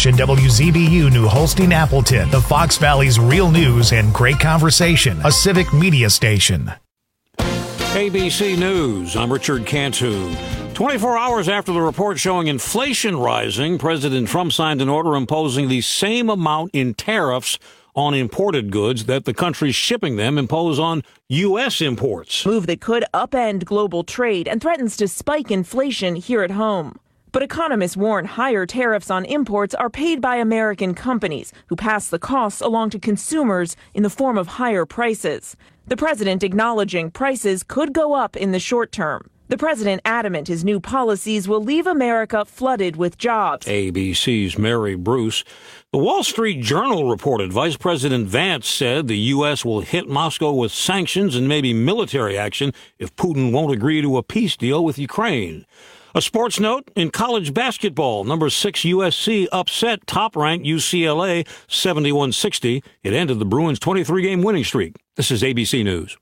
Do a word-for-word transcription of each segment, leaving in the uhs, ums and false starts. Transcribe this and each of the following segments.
Station W Z B U New Holstein Appleton, the Fox Valley's real news and great conversation, a civic media station. A B C News, I'm Richard Cantu. twenty-four hours after the report showing inflation rising, President Trump signed an order imposing the same amount in tariffs on imported goods that the countries shipping them impose on U S imports. Move that could upend global trade and threatens to spike inflation here at home. But economists warn higher tariffs on imports are paid by American companies who pass the costs along to consumers in the form of higher prices. The president acknowledging prices could go up in the short term. The president adamant his new policies will leave America flooded with jobs. A B C's Mary Bruce. The Wall Street Journal reported Vice President Vance said the U S will hit Moscow with sanctions and maybe military action if Putin won't agree to a peace deal with Ukraine. A sports note, in college basketball, number six U S C upset top-ranked U C L A seventy-one sixty. It ended the Bruins' twenty-three game winning streak. This is A B C News.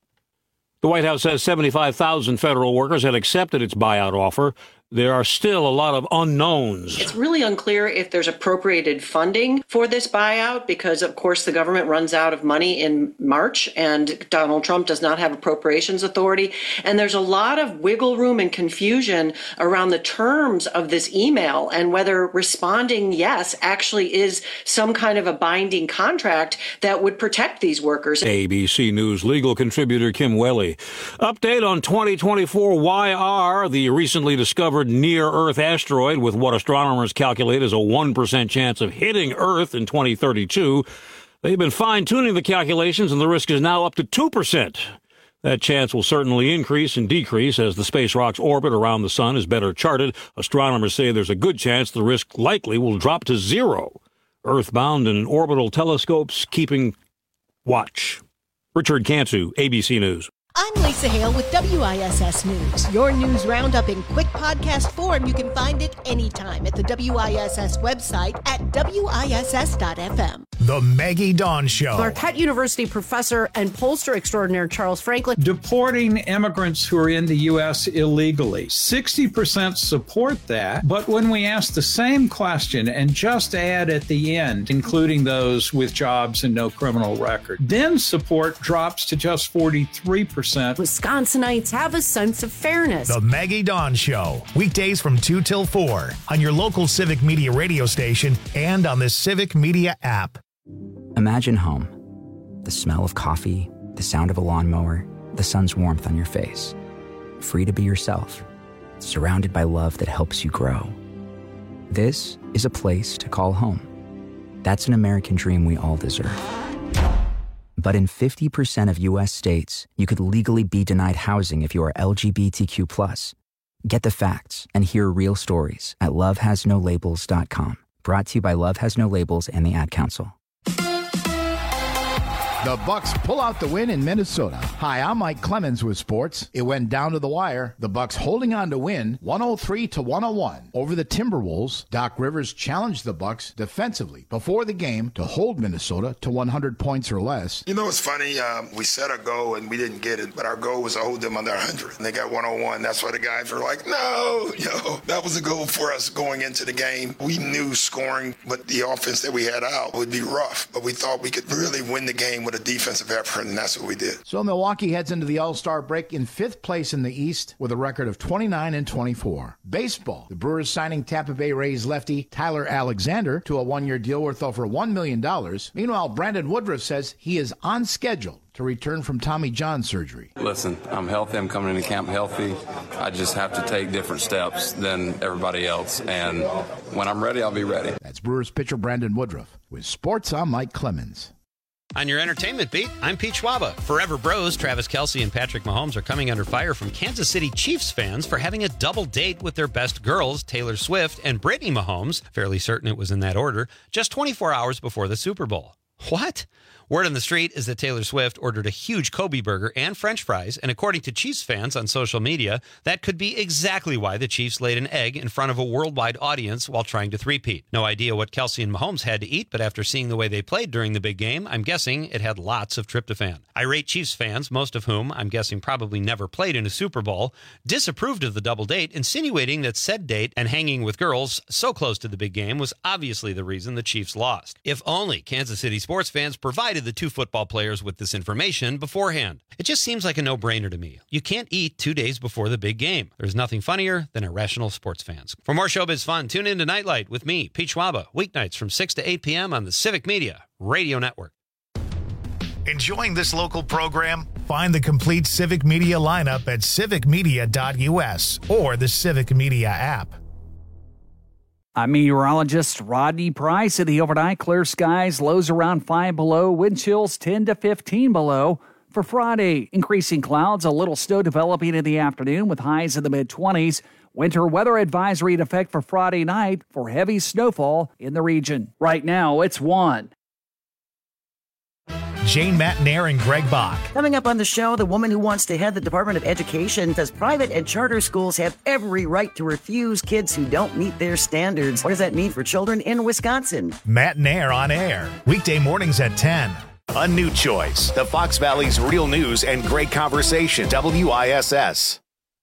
The White House says seventy-five thousand federal workers had accepted its buyout offer. There are still a lot of unknowns. It's really unclear if there's appropriated funding for this buyout because, of course, the government runs out of money in March and Donald Trump does not have appropriations authority. And there's a lot of wiggle room and confusion around the terms of this email and whether responding yes actually is some kind of a binding contract that would protect these workers. A B C News legal contributor Kim Welly. Update on twenty twenty-four Y R, the recently discovered near-Earth asteroid with what astronomers calculate as a one percent chance of hitting Earth in twenty thirty-two. They've been fine-tuning the calculations, and the risk is now up to two percent. That chance will certainly increase and decrease as the space rock's orbit around the sun is better charted. Astronomers say there's a good chance the risk likely will drop to zero. Earthbound and orbital telescopes keeping watch. Richard Cantu, A B C News. I'm Lisa Hale with W I S S News. Your news roundup in quick podcast form. You can find it anytime at the W I S S website at W I S S dot F M. The Maggie Dawn Show. Marquette University professor and pollster extraordinaire Charles Franklin. Deporting immigrants who are in the U S illegally. sixty percent support that, but when we ask the same question and just add at the end, including those with jobs and no criminal record, then support drops to just forty-three percent. Wisconsinites have a sense of fairness. The Maggie Dawn Show. Weekdays from two till four on your local Civic Media radio station and on the Civic Media app. Imagine home. The smell of coffee, the sound of a lawnmower, the sun's warmth on your face. Free to be yourself. Surrounded by love that helps you grow. This is a place to call home. That's an American dream we all deserve. But in fifty percent of U S states, you could legally be denied housing if you are L G B T Q plus. Get the facts and hear real stories at love has no labels dot com. Brought to you by Love Has No Labels and the Ad Council. The Bucks pull out the win in Minnesota. Hi, I'm Mike Clemens with sports. It went down to the wire. The Bucks holding on to win one oh three to one oh one over the Timberwolves. Doc Rivers challenged the Bucks defensively before the game to hold Minnesota to one hundred points or less. You know, it's funny. Um, we set a goal and we didn't get it, but our goal was to hold them under one hundred. And they got one oh one. That's why the guys were like, no, yo, that was a goal for us going into the game. We knew scoring, but the offense that we had out would be rough. But we thought we could really win the game with a defensive effort, and that's what we did. So Milwaukee heads into the All-Star break in fifth place in the East with a record of twenty-nine and twenty-four. Baseball. The Brewers signing Tampa Bay Rays lefty Tyler Alexander to a one-year deal worth over one million dollars. Meanwhile, Brandon Woodruff says he is on schedule to return from Tommy John surgery. Listen, I'm healthy. I'm coming into camp healthy. I just have to take different steps than everybody else. And when I'm ready, I'll be ready. That's Brewers pitcher Brandon Woodruff. With sports, I'm Mike Clemens. On your entertainment beat, I'm Pete Schwaba. Forever Bros, Travis Kelce and Patrick Mahomes are coming under fire from Kansas City Chiefs fans for having a double date with their best girls, Taylor Swift and Brittany Mahomes, fairly certain it was in that order, just twenty-four hours before the Super Bowl. What? Word on the street is that Taylor Swift ordered a huge Kobe burger and French fries, and according to Chiefs fans on social media, that could be exactly why the Chiefs laid an egg in front of a worldwide audience while trying to three-peat. No idea what Kelce and Mahomes had to eat, but after seeing the way they played during the big game, I'm guessing it had lots of tryptophan. Irate Chiefs fans, most of whom I'm guessing probably never played in a Super Bowl, disapproved of the double date, insinuating that said date and hanging with girls so close to the big game was obviously the reason the Chiefs lost. If only Kansas City sports fans provided the two football players with this information beforehand. It just seems like a no-brainer to me. You can't eat two days before the big game. There's nothing funnier than irrational sports fans. For more showbiz fun, tune in to Nightlight with me, Pete Schwaba, weeknights from six to eight p.m. on the Civic Media Radio Network. Enjoying this local program? Find the complete Civic Media lineup at civic media dot u s or the Civic Media app. I'm meteorologist Rodney Price. At the overnight, clear skies, lows around five below, wind chills ten to fifteen below. For Friday, increasing clouds, a little snow developing in the afternoon with highs in the mid-twenties. Winter weather advisory in effect for Friday night for heavy snowfall in the region. Right now, it's one. Jane Matnair and Greg Bach. Coming up on the show, the woman who wants to head the Department of Education says private and charter schools have every right to refuse kids who don't meet their standards. What does that mean for children in Wisconsin? Matnair on air, weekday mornings at ten. A new choice. The Fox Valley's real news and great conversation. W I S S.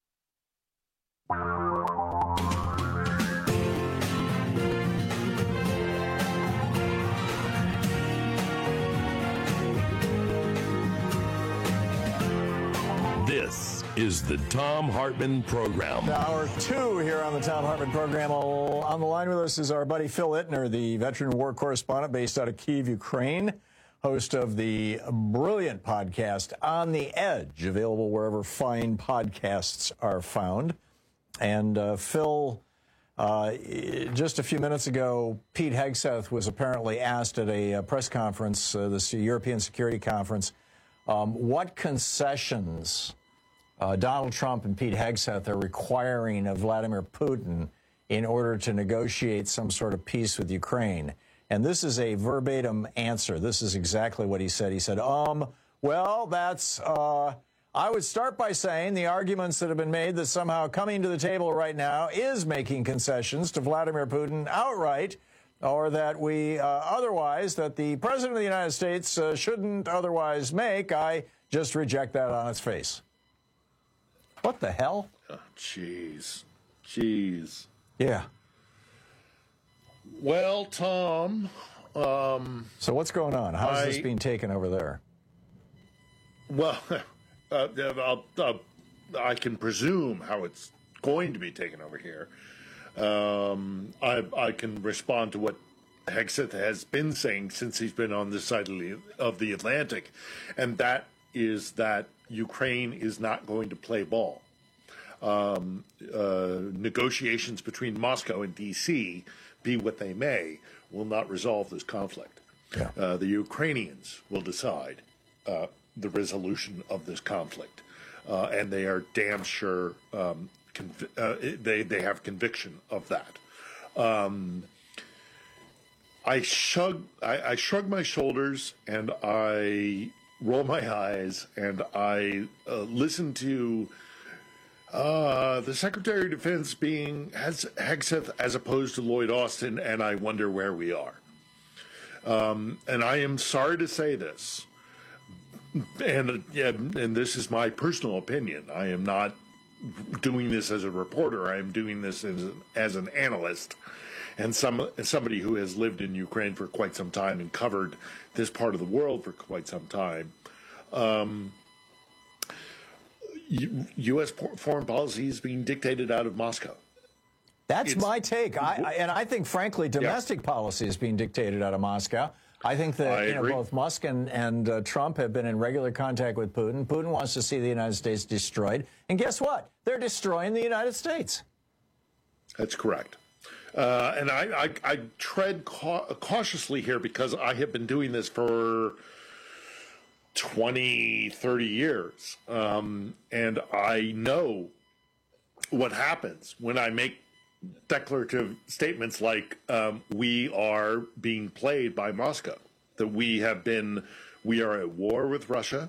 This is the Thom Hartmann Program. Hour two here on the Thom Hartmann Program. On the line with us is our buddy Phil Ittner, the veteran war correspondent based out of Kyiv, Ukraine, host of the brilliant podcast On the Edge, available wherever fine podcasts are found. And uh, Phil, uh, just a few minutes ago, Pete Hegseth was apparently asked at a, a press conference, uh, this European Security Conference, um, what concessions Uh, Donald Trump and Pete Hegseth are requiring of Vladimir Putin in order to negotiate some sort of peace with Ukraine. And this is a verbatim answer. This is exactly what he said. He said, um, well, that's, uh, I would start by saying the arguments that have been made that somehow coming to the table right now is making concessions to Vladimir Putin outright, or that we uh, otherwise, that the President of the United States uh, shouldn't otherwise make. I just reject that on its face. What the hell? Jeez. Oh, Jeez. Yeah. Well, Tom. Um, so what's going on? How's I, this being taken over there? Well, uh, I'll, uh, I can presume how it's going to be taken over here. Um, I, I can respond to what Hegseth has been saying since he's been on this side of the, of the Atlantic, and that is that Ukraine is not going to play ball. Um, uh, negotiations between Moscow and D C, be what they may, will not resolve this conflict. Yeah. Uh, the Ukrainians will decide uh, the resolution of this conflict, uh, and they are damn sure um, conv- uh, they they have conviction of that. Um, I shrug I, I shrug my shoulders and I roll my eyes and I uh, listen to uh, the Secretary of Defense being has Hegseth as opposed to Lloyd Austin, and I wonder where we are. Um, and I am sorry to say this, and yeah, and this is my personal opinion. I am not doing this as a reporter. I am doing this as an, as an analyst, and some as somebody who has lived in Ukraine for quite some time and covered this part of the world for quite some time. Um, U S foreign policy is being dictated out of Moscow. That's It's- my take. I, I, and I think, frankly, domestic Yeah. policy is being dictated out of Moscow. I think that I you know, agree. both Musk and, and uh, Trump have been in regular contact with Putin. Putin wants to see the United States destroyed. And guess what? They're destroying the United States. That's correct. Uh, and I, I, I tread cau- cautiously here because I have been doing this for twenty, thirty years. Um, and I know what happens when I make declarative statements like um, we are being played by Moscow. that we have been, we are at war with Russia.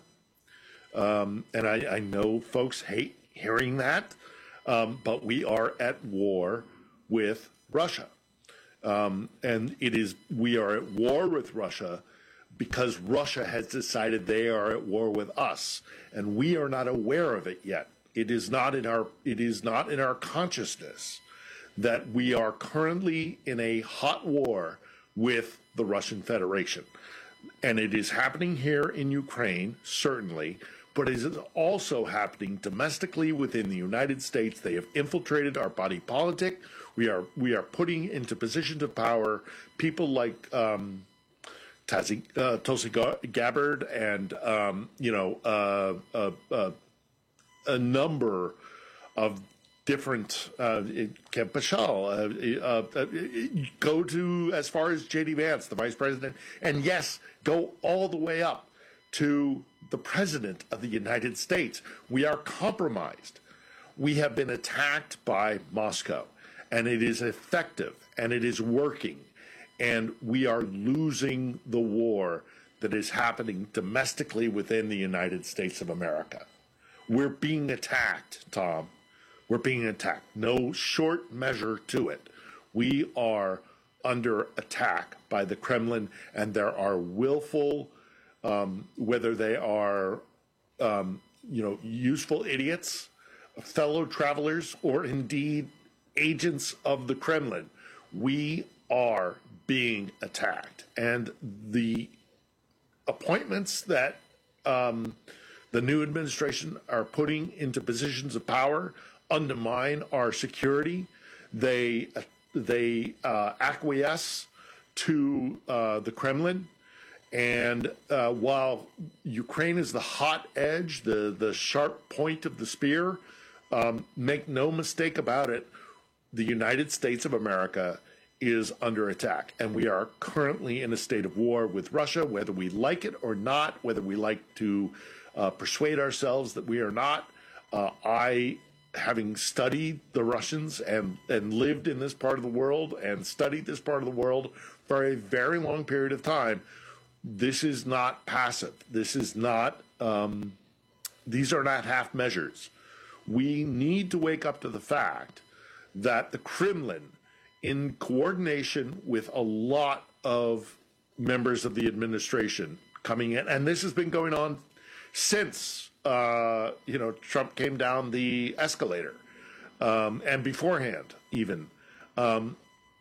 Um, and I, I know folks hate hearing that, um, but we are at war with Russia. Um, and it is, we are at war with Russia because Russia has decided they are at war with us, and we are not aware of it yet. It is not in our, it is not in our consciousness that we are currently in a hot war with the Russian Federation. And it is happening here in Ukraine, certainly, but it is also happening domestically within the United States. They have infiltrated our body politic. We are we are putting into positions of power people like um, Tazi, uh, Tulsi Gabbard and um, you know uh, uh, uh, a number of different uh, Ken Paschal, uh, uh, uh, go to as far as J D Vance, the vice president, and yes, go all the way up to the president of the United States. We are compromised. We have been attacked by Moscow, and it is effective, and it is working, and we are losing the war that is happening domestically within the United States of America. We're being attacked, Tom. We're being attacked. No short measure to it. We are under attack by the Kremlin, and there are willful, um, whether they are, um, you know, useful idiots, fellow travelers, or indeed agents of the Kremlin. We are being attacked. And the appointments that um, the new administration are putting into positions of power undermine our security. They they uh, acquiesce to uh, the Kremlin, and uh, while Ukraine is the hot edge, the the sharp point of the spear, um, make no mistake about it, the United States of America is under attack, and we are currently in a state of war with Russia, whether we like it or not, whether we like to uh, persuade ourselves that we are not. Uh, I having studied the Russians and, and lived in this part of the world and studied this part of the world for a very long period of time, this is not passive. This is not, um, these are not half measures. We need to wake up to the fact that the Kremlin, in coordination with a lot of members of the administration coming in, and this has been going on since Uh, you know, Trump came down the escalator, um, and beforehand even. Um,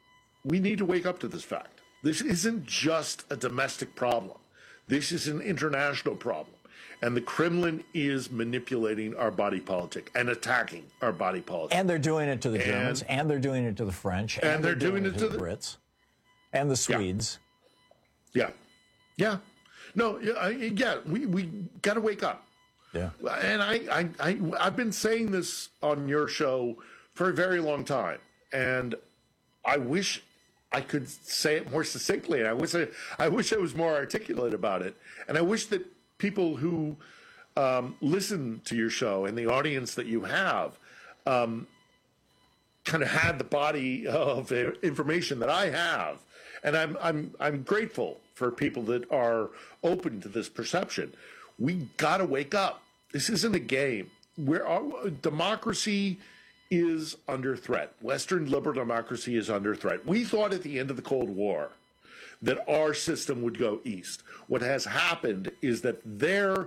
we need to wake up to this fact. This isn't just a domestic problem. This is an international problem. And the Kremlin is manipulating our body politic and attacking our body politic. And they're doing it to the Germans, and, and they're doing it to the French, and, and they're, they're doing, doing it to the, the Brits, and the Swedes. Yeah. Yeah. yeah. No, yeah, yeah we, we got to wake up. Yeah. And I, I, I, I've been saying this on your show for a very long time, and I wish I could say it more succinctly. I wish I, I wish I was more articulate about it, and I wish that people who um, listen to your show and the audience that you have um, kind of had the body of information that I have, and I'm, I'm, I'm grateful for people that are open to this perception. We got to wake up. This isn't a game. Where our democracy is under threat. Western liberal democracy is under threat. We thought at the end of the Cold War that our system would go east. What has happened is that their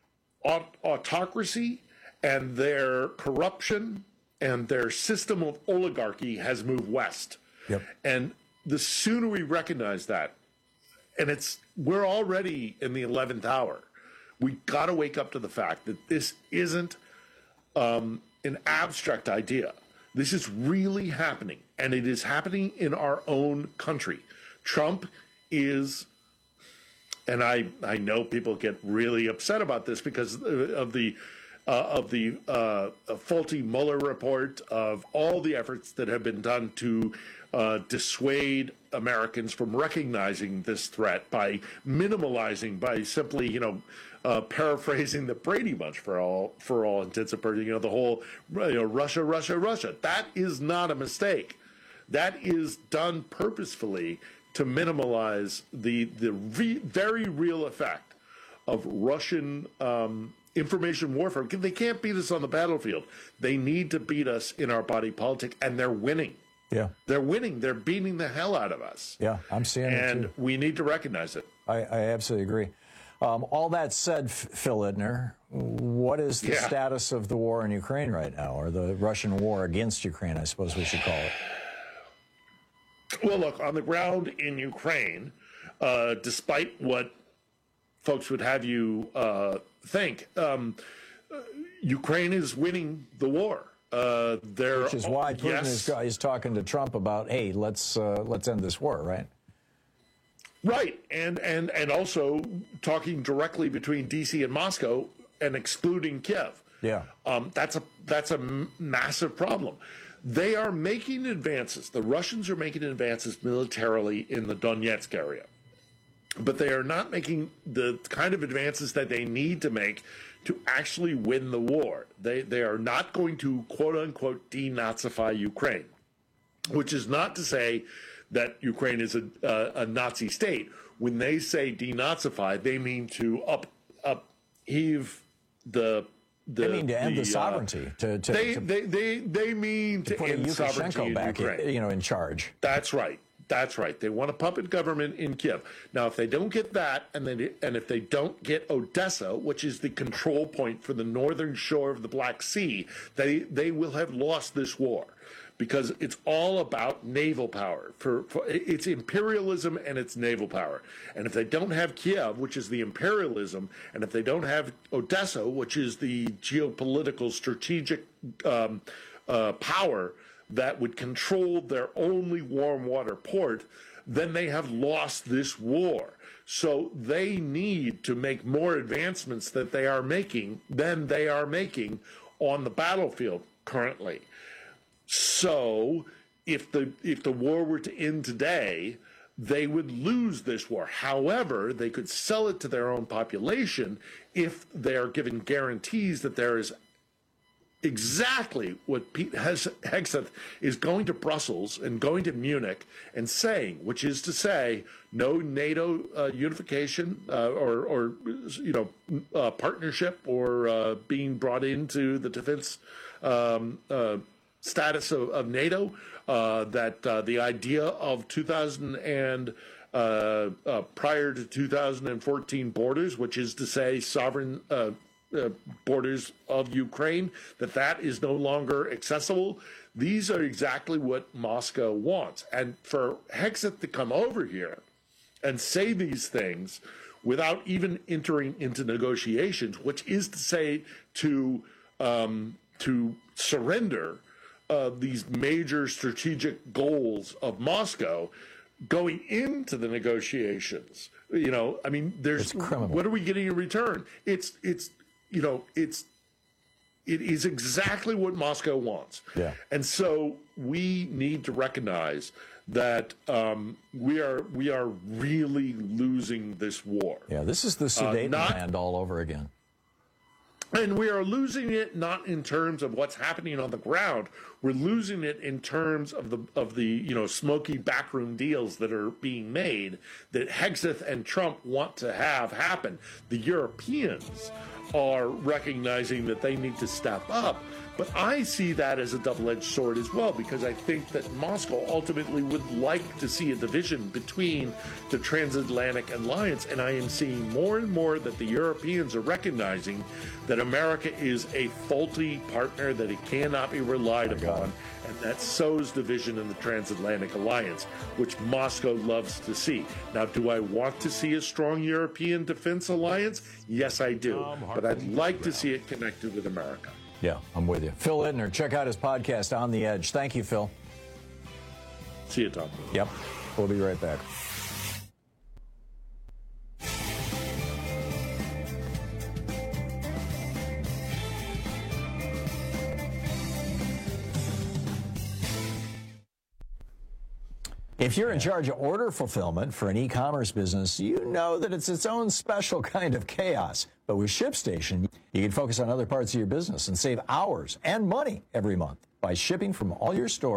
aut- autocracy and their corruption and their system of oligarchy has moved west. Yep. And the sooner we recognize that, and it's we're already in the eleventh hour. We got to wake up to the fact that this isn't um, an abstract idea. This is really happening, and it is happening in our own country. Trump is, and I, I know people get really upset about this because of the uh, of the uh, faulty Mueller report, of all the efforts that have been done to uh, dissuade Americans from recognizing this threat by minimalizing, by simply, you know, Uh, paraphrasing the Brady Bunch for all for all intents and purposes, you know, the whole, you know, Russia, Russia, Russia. That is not a mistake. That is done purposefully to minimize the the re, very real effect of Russian um, information warfare. They can't beat us on the battlefield. They need to beat us in our body politic, and they're winning. Yeah. They're winning. They're beating the hell out of us. Yeah, I'm seeing it And too. we need to recognize it. I, I absolutely agree. Um, all that said, F- Phil Ittner, what is the Yeah. status of the war in Ukraine right now, or the Russian war against Ukraine, I suppose we should call it? Well, look, on the ground in Ukraine, uh, despite what folks would have you uh, think, um, uh, Ukraine is winning the war. Uh, there, Which is why Putin yes, is, is talking to Trump about, hey, let's uh, let's end this war, right? right, and and and also talking directly between D C and Moscow and excluding Kiev. Yeah. Um, that's a that's a m- massive problem. They are making advances. The Russians are making advances militarily in the Donetsk area, but they are not making the kind of advances that they need to make to actually win the war. They they are not going to quote unquote denazify Ukraine, which is not to say that Ukraine is a uh, a Nazi state. When they say denazify, they mean to up upheave the. The, They mean to end the, uh, sovereignty. To, to, they, to, they they they mean to to, put end sovereignty Lukashenko in back, Ukraine. you know, in charge. That's right. That's right. They want a puppet government in Kiev. Now, if they don't get that, and they, and if they don't get Odessa, which is the control point for the northern shore of the Black Sea, they they will have lost this war, because it's all about naval power. For, for it's imperialism and it's naval power. And if they don't have Kiev, which is the imperialism, and if they don't have Odessa, which is the geopolitical strategic um, uh, power that would control their only warm water port, then they have lost this war. So they need to make more advancements that they are making than they are making on the battlefield currently. So if the if the war were to end today, they would lose this war. However, they could sell it to their own population if they are given guarantees that there is exactly what Pete Hegseth is going to Brussels and going to Munich and saying, which is to say, no NATO uh, unification uh, or, or, you know, uh, partnership or uh, being brought into the defense um, uh, status of, of NATO, uh, that uh, the idea of two thousand and uh, uh, prior to two thousand fourteen borders, which is to say sovereign uh, uh, borders of Ukraine, that that is no longer accessible. These are exactly what Moscow wants. And for Hegseth to come over here and say these things without even entering into negotiations, which is to say to um, to surrender Uh, these major strategic goals of Moscow going into the negotiations. You know, I mean, there's what are we getting in return? It's it's you know, it's it is exactly what Moscow wants. Yeah. And so we need to recognize that um, we are we are really losing this war. Yeah, this is the Sudetenland uh, all over again. And we are losing it not in terms of what's happening on the ground. We're losing it in terms of the of the you know smoky backroom deals that are being made that Hegseth and Trump want to have happen. The Europeans are recognizing that they need to step up. But I see that as a double-edged sword as well, because I think that Moscow ultimately would like to see a division between the transatlantic alliance. And I am seeing more and more that the Europeans are recognizing that America is a faulty partner, that it cannot be relied upon, and that sows division in the transatlantic alliance, which Moscow loves to see. Now, do I want to see a strong European defense alliance? Yes, I do. But I'd like to see it connected with America. Yeah, I'm with you. Phil Ittner, check out his podcast, On the Edge. Thank you, Phil. See you, Tom. Yep. We'll be right back. If you're in charge of order fulfillment for an e-commerce business, you know that it's its own special kind of chaos. But with ShipStation, you can focus on other parts of your business and save hours and money every month by shipping from all your stores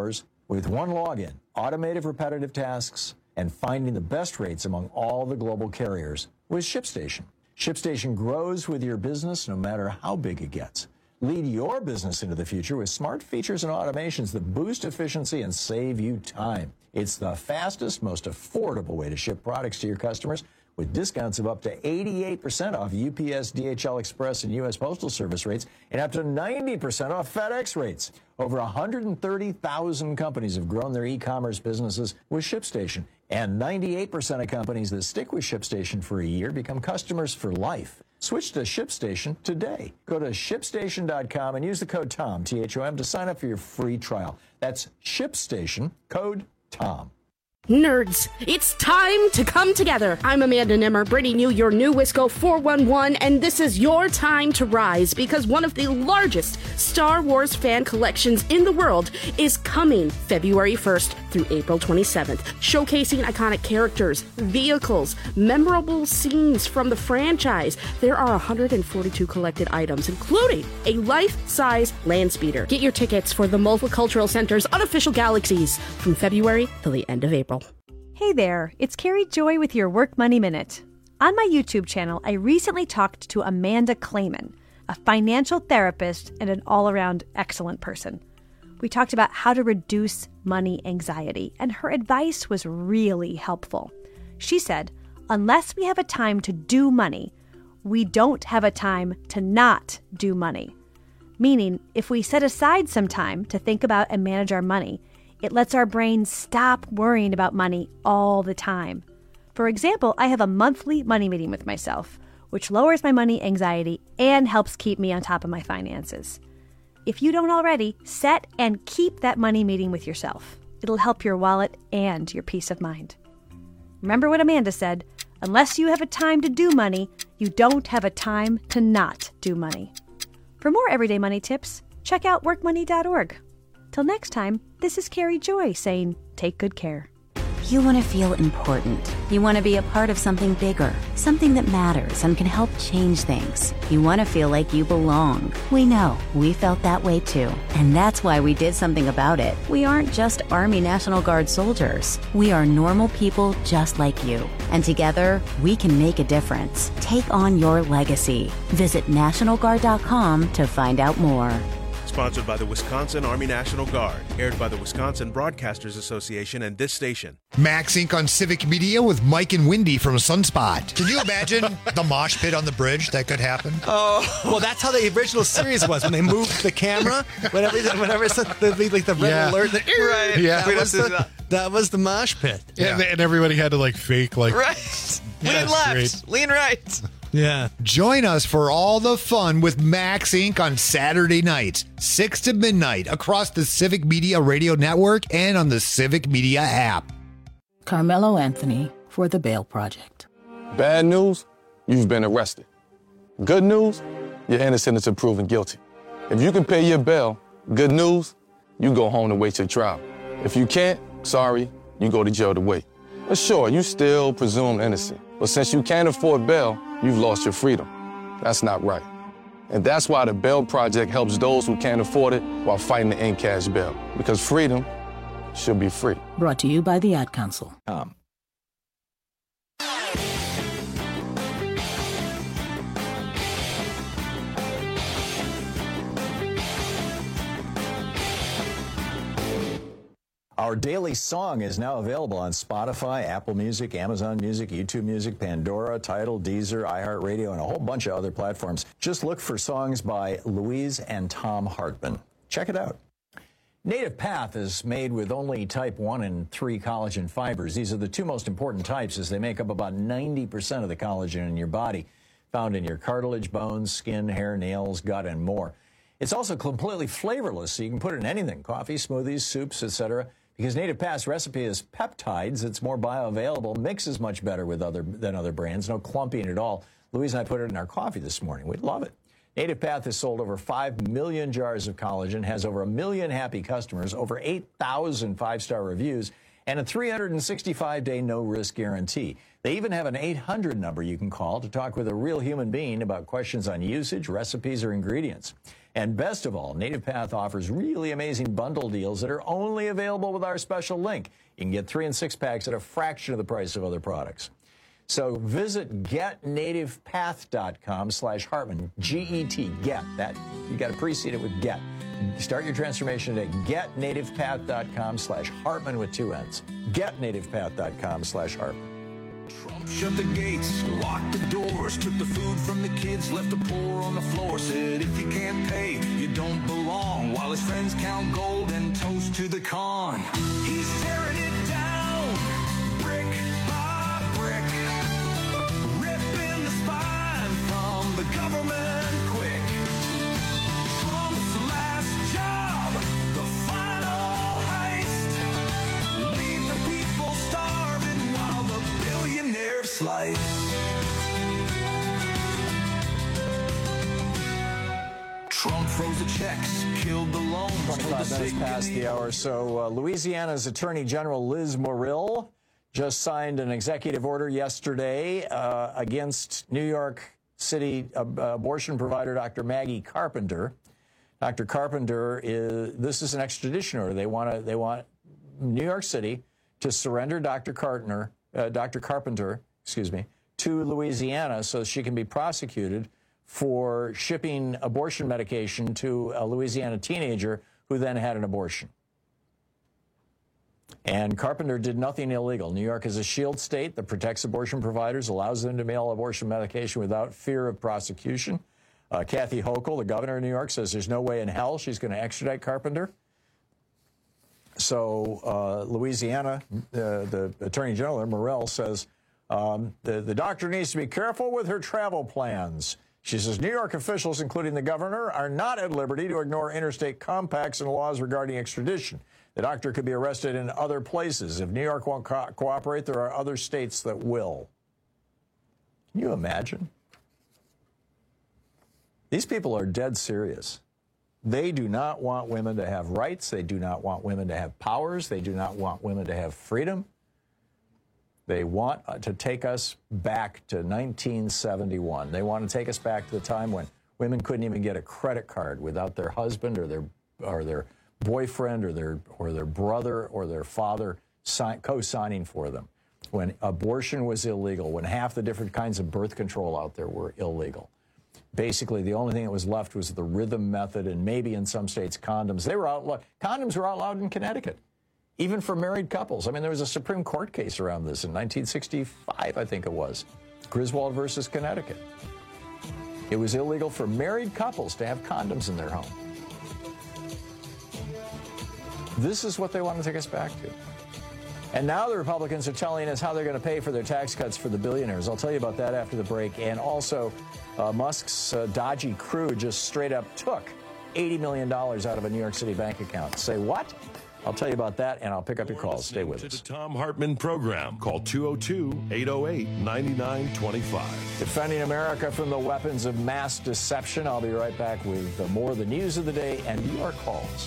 with one login, automated repetitive tasks, and finding the best rates among all the global carriers with ShipStation. ShipStation grows with your business no matter how big it gets. Lead your business into the future with smart features and automations that boost efficiency and save you time. It's the fastest, most affordable way to ship products to your customers, with discounts of up to eighty-eight percent off U P S, D H L Express, and U S Postal Service rates, and up to ninety percent off FedEx rates. Over one hundred thirty thousand companies have grown their e-commerce businesses with ShipStation, and ninety-eight percent of companies that stick with ShipStation for a year become customers for life. Switch to ShipStation today. Go to ship station dot com and use the code TOM, T H O M, to sign up for your free trial. That's ShipStation, code TOM. Nerds, it's time to come together. I'm Amanda Nimmer, bringing you your new Wisco four one one, and this is your time to rise, because one of the largest Star Wars fan collections in the world is coming February first through April twenty-seventh, showcasing iconic characters, vehicles, memorable scenes from the franchise. There are one hundred forty-two collected items, including a life-size land speeder. Get your tickets for the Multicultural Center's unofficial Galaxies from February till the end of April. Hey there, it's Carrie Joy with your Work Money Minute. On my YouTube channel, I recently talked to Amanda Clayman, a financial therapist and an all-around excellent person. We talked about how to reduce money anxiety, and her advice was really helpful. She said, unless we have a time to do money, we don't have a time to not do money. Meaning, if we set aside some time to think about and manage our money, it lets our brain stop worrying about money all the time. For example, I have a monthly money meeting with myself, which lowers my money anxiety and helps keep me on top of my finances. If you don't already, set and keep that money meeting with yourself. It'll help your wallet and your peace of mind. Remember what Amanda said, unless you have a time to do money, you don't have a time to not do money. For more everyday money tips, check out work money dot org. Till next time, this is Carrie Joy saying, take good care. You want to feel important. You want to be a part of something bigger, something that matters and can help change things. You want to feel like you belong. We know. We felt that way too. And that's why we did something about it. We aren't just Army National Guard soldiers. We are normal people just like you. And together, we can make a difference. Take on your legacy. Visit national guard dot com to find out more. Sponsored by the Wisconsin Army National Guard. Aired by the Wisconsin Broadcasters Association and this station. Max Incorporated on Civic Media with Mike and Wendy from Sunspot. Can you imagine the mosh pit on the bridge that could happen? Oh, well, that's how the original series was when they moved the camera. Whenever, whenever it's the, like the red Yeah. alert, the, Right. Yeah. that was the, that was the mosh pit. Yeah. And, and everybody had to like fake like Right. Yeah, Lean left, great. lean right. Yeah. Join us for all the fun with Max Incorporated on Saturday nights, six to midnight, across the Civic Media Radio Network and on the Civic Media app. Carmelo Anthony for the Bail Project. Bad news, you've been arrested. Good news, you're innocent until proven guilty. If you can pay your bail, good news, you go home to wait your trial. If you can't, sorry, you go to jail to wait. But sure, you still presumed innocent. But since you can't afford bail, you've lost your freedom. That's not right. And that's why the Bail Project helps those who can't afford it while fighting to end cash bail. Because freedom should be free. Brought to you by the Ad Council. Um. Our daily song is now available on Spotify, Apple Music, Amazon Music, YouTube Music, Pandora, Tidal, Deezer, iHeartRadio, and a whole bunch of other platforms. Just look for songs by Louise and Tom Hartman. Check it out. Native Path is made with only type one and three collagen fibers. These are the two most important types, as they make up about ninety percent of the collagen in your body, found in your cartilage, bones, skin, hair, nails, gut, and more. It's also completely flavorless, so you can put it in anything, coffee, smoothies, soups, et cetera. Because Native Path's recipe is peptides, it's more bioavailable, mixes much better with other than other brands, no clumping at all. Louise and I put it in our coffee this morning. We'd love it. Native Path has sold over five million jars of collagen, has over a million happy customers, over eight thousand five-star reviews, and a three hundred sixty-five day no-risk guarantee. They even have an eight hundred number you can call to talk with a real human being about questions on usage, recipes, or ingredients. And best of all, Native Path offers really amazing bundle deals that are only available with our special link. You can get three and six packs at a fraction of the price of other products. So visit get native path dot com slash Hartman, G E T, get. That, you got to precede it with get. Start your transformation today. get native path dot com slash Hartman with two N's. get native path dot com slash Hartman. Trump shut the gates, locked the doors, took the food from the kids, left the poor on the floor, said if you can't pay, you don't belong, while his friends count gold and toast to the con. He's tearing it down, brick by brick, ripping the spine from the government quick. Trump's last job, the final heist, leave the people starving while the billionaires slice. Trump froze the checks, killed the loans. twenty-five minutes past the hour. So uh, Louisiana's Attorney General Liz Muriel just signed an executive order yesterday uh, against New York City uh, abortion provider Doctor Maggie Carpenter. Doctor Carpenter is, this is an extradition order. They want to, they want New York City to surrender Doctor Carpenter, uh, Doctor Carpenter, excuse me, to Louisiana so she can be prosecuted for shipping abortion medication to a Louisiana teenager who then had an abortion. And Carpenter did nothing illegal. New York is a shield state that protects abortion providers, allows them to mail abortion medication without fear of prosecution. Uh, Kathy Hochul, the governor of New York, says there's no way in hell she's going to extradite Carpenter. So uh, Louisiana, uh, the Attorney General, Muriel, says um, the, the doctor needs to be careful with her travel plans. She says New York officials, including the governor, are not at liberty to ignore interstate compacts and laws regarding extradition. The doctor could be arrested in other places. If New York won't co- cooperate, there are other states that will. Can you imagine? These people are dead serious. They do not want women to have rights. They do not want women to have powers. They do not want women to have freedom. They want to take us back to nineteen seventy-one. They want to take us back to the time when women couldn't even get a credit card without their husband or their or their boyfriend or their or their brother or their father sign, co-signing for them. When abortion was illegal, when half the different kinds of birth control out there were illegal. Basically, the only thing that was left was the rhythm method and maybe in some states condoms. They were outlawed. Condoms were outlawed in Connecticut. Even for married couples. I mean, there was a Supreme Court case around this in nineteen sixty-five, I think it was. Griswold versus Connecticut. It was illegal for married couples to have condoms in their home. This is what they want to take us back to. And now the Republicans are telling us how they're going to pay for their tax cuts for the billionaires. I'll tell you about that after the break. And also, uh, Musk's uh, dodgy crew just straight up took eighty million dollars out of a New York City bank account. Say what? I'll tell you about that, and I'll pick up your calls. Stay with us. To the Tom Hartman program. Call two oh two, eight oh eight, nine nine two five. Defending America from the weapons of mass deception. I'll be right back with the more of the news of the day and your calls.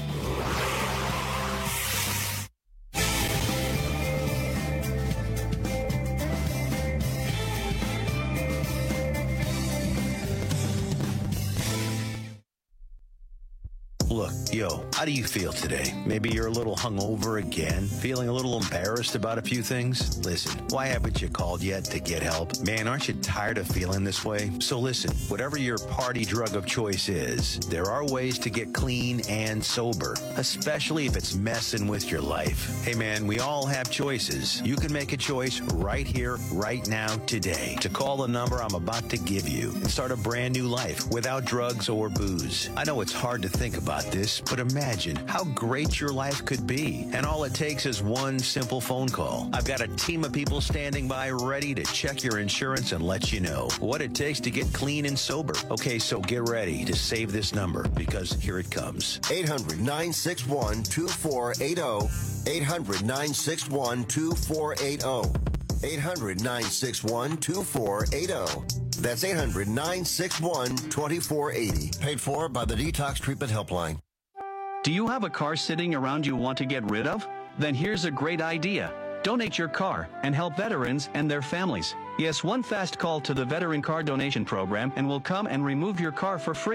Look, yo, how do you feel today? Maybe you're a little hungover again, feeling a little embarrassed about a few things? Listen, why haven't you called yet to get help? Man, aren't you tired of feeling this way? So listen, whatever your party drug of choice is, there are ways to get clean and sober, especially if it's messing with your life. Hey man, we all have choices. You can make a choice right here, right now, today, to call the number I'm about to give you and start a brand new life without drugs or booze. I know it's hard to think about this, but imagine how great your life could be. And all it takes is one simple phone call. I've got a team of people standing by ready to check your insurance and let you know what it takes to get clean and sober. Okay, so get ready to save this number because here it comes. eight hundred, nine six one, two four eight zero. eight hundred, nine six one, two four eight zero. eight hundred, nine six one, two four eight zero. That's eight hundred, nine six one, two four eight zero. Paid for by the Detox Treatment Helpline. Do you have a car sitting around you want to get rid of? Then here's a great idea. Donate your car and help veterans and their families. Yes, one fast call to the Veteran Car Donation Program and we'll come and remove your car for free.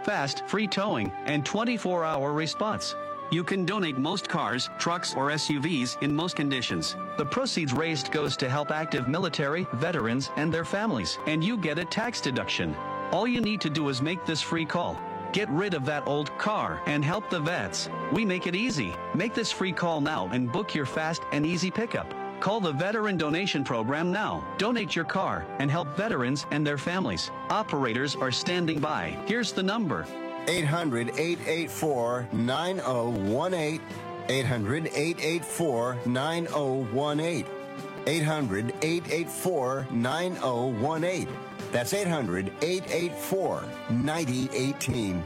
fast, free towing, and twenty-four hour response. You can donate most cars, trucks, or S U Vs in most conditions. The proceeds raised goes to help active military, veterans, and their families, and you get a tax deduction. All you need to do is make this free call. Get rid of that old car and help the vets. We make it easy. Make this free call now and book your fast and easy pickup. Call the Veteran Donation Program now. Donate your car and help veterans and their families. Operators are standing by. Here's the number. eight hundred, eight eight four, nine oh one eight. eight hundred, eight eight four, nine oh one eight. eight hundred, eight eight four, nine oh one eight. That's eight hundred, eight eight four, nine oh one eight.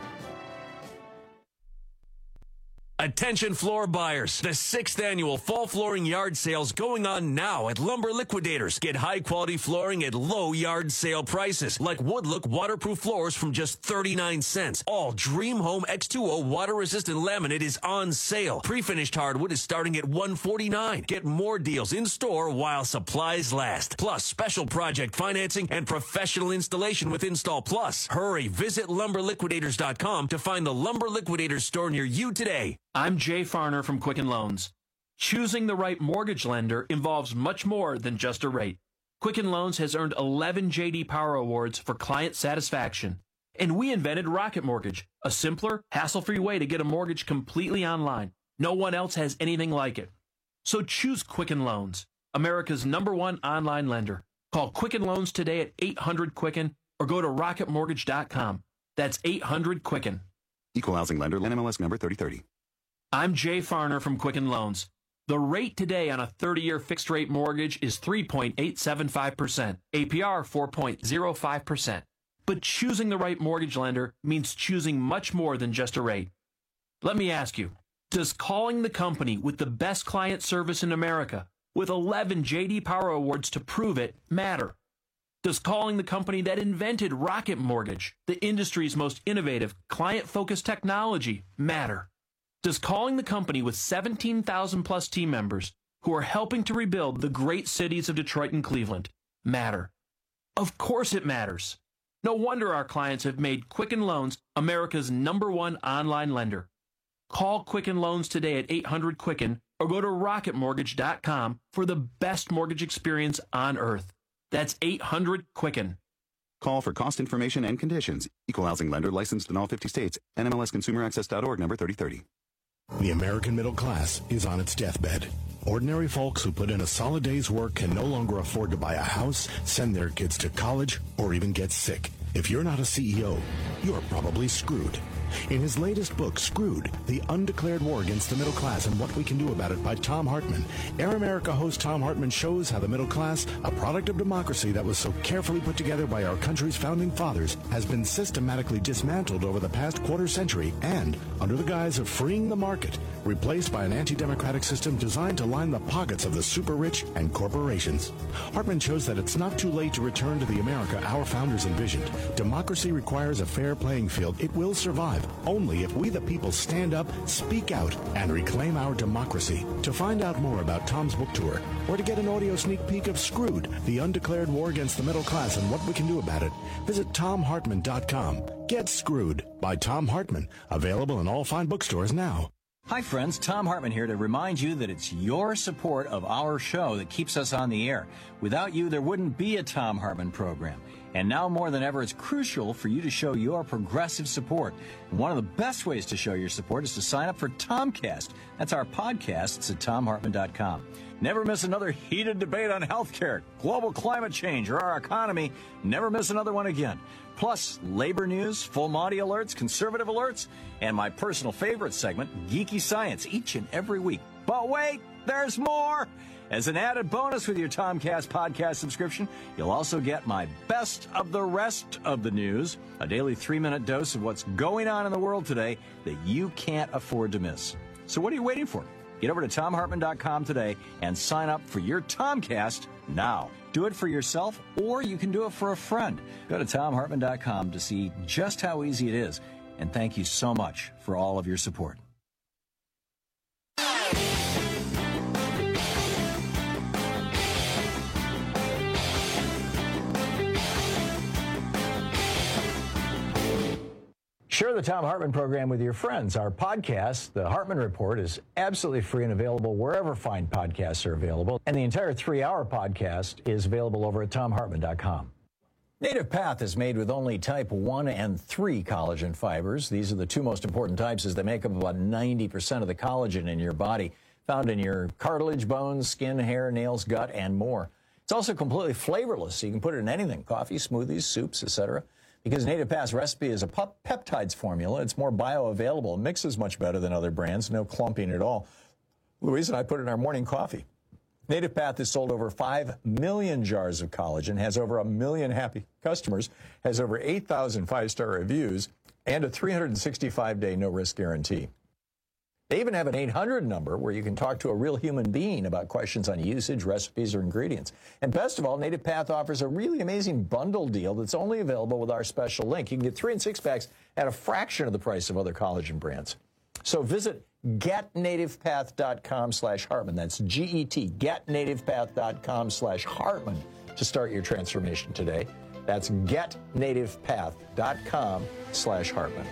Attention floor buyers. The sixth annual fall flooring yard sales going on now at Lumber Liquidators. Get high quality flooring at low yard sale prices like Woodlook waterproof floors from just thirty-nine cents. All Dream Home X two O water resistant laminate is on sale. Pre-finished hardwood is starting at one forty-nine. Get more deals in store while supplies last. Plus special project financing and professional installation with Install Plus. Hurry, visit lumber liquidators dot com to find the Lumber Liquidators store near you today. I'm Jay Farner from Quicken Loans. Choosing the right mortgage lender involves much more than just a rate. Quicken Loans has earned eleven J D Power Awards for client satisfaction. And we invented Rocket Mortgage, a simpler, hassle-free way to get a mortgage completely online. No one else has anything like it. So choose Quicken Loans, America's number one online lender. Call Quicken Loans today at eight hundred Quicken or go to rocket mortgage dot com. That's eight hundred Quicken. Equal housing lender, N M L S number thirty thirty. I'm Jay Farner from Quicken Loans. The rate today on a thirty-year fixed-rate mortgage is three point eight seven five percent, A P R four point zero five percent. But choosing the right mortgage lender means choosing much more than just a rate. Let me ask you, does calling the company with the best client service in America, with eleven J D Power Awards to prove it, matter? Does calling the company that invented Rocket Mortgage, the industry's most innovative, client-focused technology, matter? Does calling the company with seventeen thousand plus team members who are helping to rebuild the great cities of Detroit and Cleveland matter? Of course it matters. No wonder our clients have made Quicken Loans America's number one online lender. Call Quicken Loans today at eight hundred Quicken or go to rocket mortgage dot com for the best mortgage experience on earth. That's eight hundred Quicken. Call for cost information and conditions. Equal housing lender licensed in all fifty states. N M L S consumer access dot org number thirty thirty. The American middle class is on its deathbed. Ordinary folks who put in a solid day's work can no longer afford to buy a house, send their kids to college, or even get sick. If you're not a C E O, you're probably screwed. In his latest book, Screwed, The Undeclared War Against the Middle Class and What We Can Do About It by Tom Hartman, Air America host Tom Hartman shows how the middle class, a product of democracy that was so carefully put together by our country's founding fathers, has been systematically dismantled over the past quarter century and, under the guise of freeing the market, replaced by an anti-democratic system designed to line the pockets of the super-rich and corporations. Hartman shows that it's not too late to return to the America our founders envisioned. Democracy requires a fair playing field. It will survive only if we the people stand up, speak out, and reclaim our democracy. To find out more about Tom's book tour, or to get an audio sneak peek of Screwed, The Undeclared War Against the Middle Class and What We Can Do About It, visit tom hartman dot com. Get Screwed by Tom Hartman. Available in all fine bookstores now. Hi friends, Tom Hartman here to remind you that it's your support of our show that keeps us on the air. Without you, there wouldn't be a Tom Hartman program. And now more than ever, it's crucial for you to show your progressive support. And one of the best ways to show your support is to sign up for Tomcast. That's our podcast. It's at tom hartman dot com. Never miss another heated debate on healthcare, global climate change, or our economy. Never miss another one again. Plus, labor news, full Monty alerts, conservative alerts, and my personal favorite segment, Geeky Science, each and every week. But wait, there's more! As an added bonus with your Tomcast podcast subscription, you'll also get my best of the rest of the news, a daily three-minute dose of what's going on in the world today that you can't afford to miss. So what are you waiting for? Get over to tom hartman dot com today and sign up for your Tomcast now. Do it for yourself, or you can do it for a friend. Go to tom hartman dot com to see just how easy it is. And thank you so much for all of your support. Share the Thom Hartmann program with your friends. Our podcast, The Hartmann Report, is absolutely free and available wherever fine podcasts are available. And the entire three-hour podcast is available over at thom hartmann dot com. Native Path is made with only type one and three collagen fibers. These are the two most important types as they make up about ninety percent of the collagen in your body, found in your cartilage, bones, skin, hair, nails, gut, and more. It's also completely flavorless, so you can put it in anything, coffee, smoothies, soups, et cetera. Because Native Path's recipe is a peptides formula, it's more bioavailable. It mixes much better than other brands, no clumping at all. Louise and I put it in our morning coffee. Native Path has sold over five million jars of collagen, has over a million happy customers, has over eight thousand five-star reviews, and a three hundred sixty-five day no-risk guarantee. They even have an eight hundred number where you can talk to a real human being about questions on usage, recipes, or ingredients. And best of all, Native Path offers a really amazing bundle deal that's only available with our special link. You can get three and six packs at a fraction of the price of other collagen brands. So visit get native path dot com slash Hartmann. That's G E T, get native path dot com slash Hartmann to start your transformation today. That's get native path dot com slash Hartmann.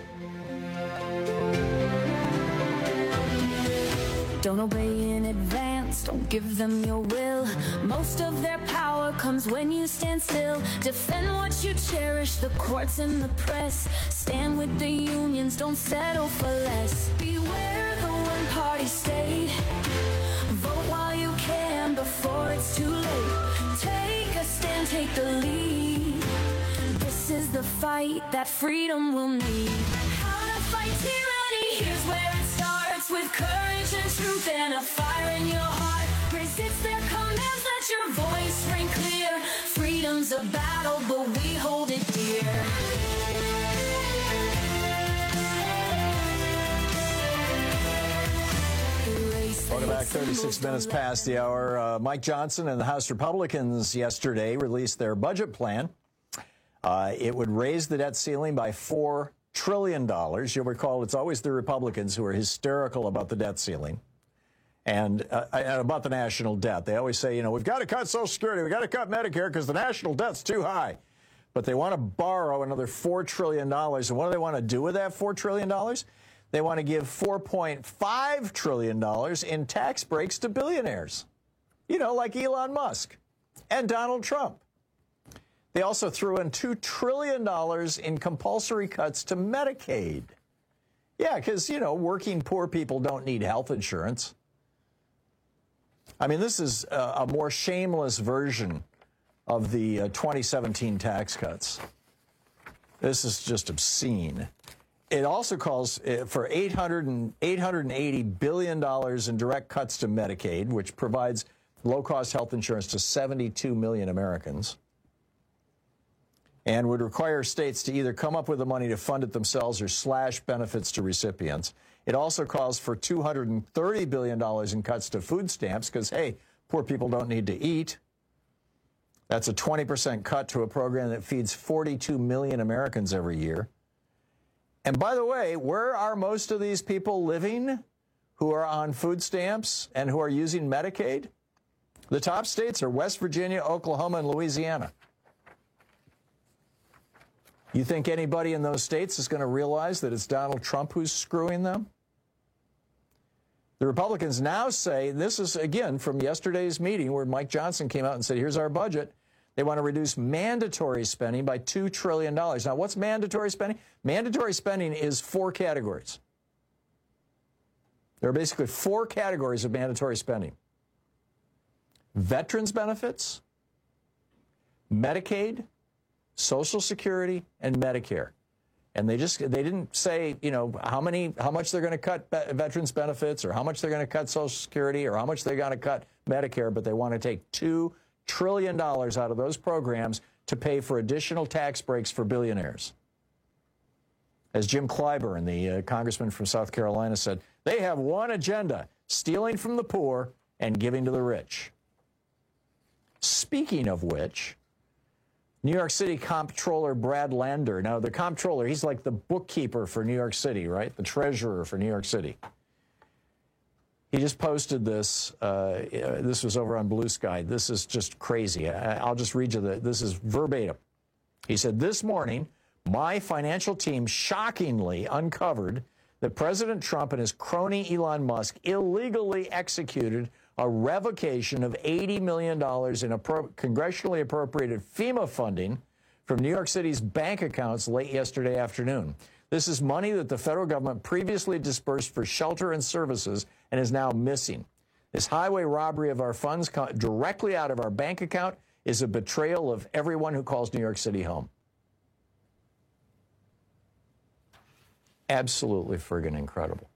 Don't obey in advance, don't give them your will. Most of their power comes when you stand still. Defend what you cherish, the courts and the press. Stand with the unions, don't settle for less. Beware the one-party state. Vote while you can before it's too late. Take a stand, take the lead. This is the fight that freedom will need. How to fight tyranny, here's where it starts. With courage and truth and a fire in your heart. Resist their commands, let your voice ring clear. Freedom's a battle, but we hold it dear. Welcome back. thirty-six minutes past the hour. Uh, Mike Johnson and the House Republicans yesterday released their budget plan. Uh, it would raise the debt ceiling by four trillion dollars. You'll recall it's always the Republicans who are hysterical about the debt ceiling and, uh, and about the national debt. They always say, you know, we've got to cut Social Security, we've got to cut Medicare because the national debt's too high. But they want to borrow another four trillion dollars. And what do they want to do with that four trillion dollars? They want to give four point five trillion dollars in tax breaks to billionaires, you know, like Elon Musk and Donald Trump. They also threw in two trillion dollars in compulsory cuts to Medicaid. Yeah, because, you know, working poor people don't need health insurance. I mean, this is a, a more shameless version of the uh, twenty seventeen tax cuts. This is just obscene. It also calls for eight hundred eighty billion dollars in direct cuts to Medicaid, which provides low-cost health insurance to seventy-two million Americans, and would require states to either come up with the money to fund it themselves or slash benefits to recipients. It also calls for two hundred thirty billion dollars in cuts to food stamps because, hey, poor people don't need to eat. That's a twenty percent cut to a program that feeds forty-two million Americans every year. And by the way, where are most of these people living who are on food stamps and who are using Medicaid? The top states are West Virginia, Oklahoma, and Louisiana. You think anybody in those states is going to realize that it's Donald Trump who's screwing them? The Republicans now say, this is, again, from yesterday's meeting where Mike Johnson came out and said, here's our budget. They want to reduce mandatory spending by two trillion dollars. Now, what's mandatory spending? Mandatory spending is four categories. There are basically four categories of mandatory spending. Veterans benefits, Medicaid, Social Security, and Medicare. And they just, they didn't say, you know, how many, how much they're going to cut veterans benefits or how much they're going to cut Social Security or how much they're going to cut Medicare, but they want to take two trillion dollars out of those programs to pay for additional tax breaks for billionaires. As Jim Clyburn, the uh, congressman from South Carolina, said, they have one agenda, stealing from the poor and giving to the rich. Speaking of which, New York City Comptroller Brad Lander, now the comptroller, he's like the bookkeeper for New York City, right? The treasurer for New York City. He just posted this. Uh, this was over on Blue Sky. This is just crazy. I, I'll just read you the, this is verbatim. He said, this morning, My financial team shockingly uncovered that President Trump and his crony Elon Musk illegally executed a revocation of eighty million dollars in appro- congressionally appropriated FEMA funding from New York City's bank accounts late yesterday afternoon. This is money that the federal government previously dispersed for shelter and services and is now missing. This highway robbery of our funds co- directly out of our bank account is a betrayal of everyone who calls New York City home. Absolutely friggin' incredible.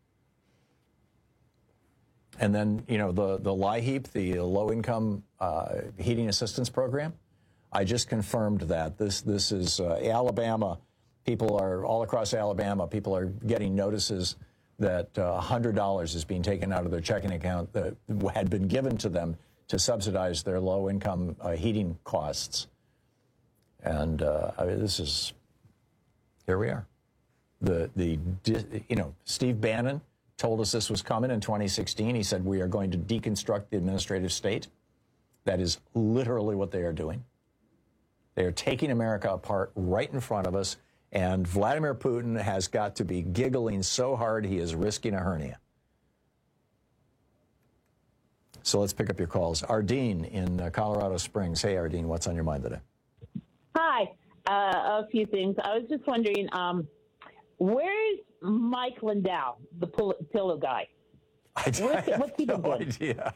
And then, you know, the, the LIHEAP, the low-income uh, heating assistance program, I just confirmed that. This, this is uh, Alabama. People are, all across Alabama, people are getting notices that uh, one hundred dollars is being taken out of their checking account that had been given to them to subsidize their low-income uh, heating costs. And uh, I mean, this is, here we are. The, the, you know, Steve Bannon told us this was coming in twenty sixteen. He said, we are going to deconstruct the administrative state. That is literally what they are doing. They are taking America apart right in front of us. And Vladimir Putin has got to be giggling so hard he is risking a hernia. So let's pick up your calls. Ardeen in uh, Colorado Springs. Hey, Ardeen, what's on your mind today? Hi. Uh, a few things. I was just wondering, um, where's Mike Lindell, the pillow guy? I, what's, I have what's he no doing? idea.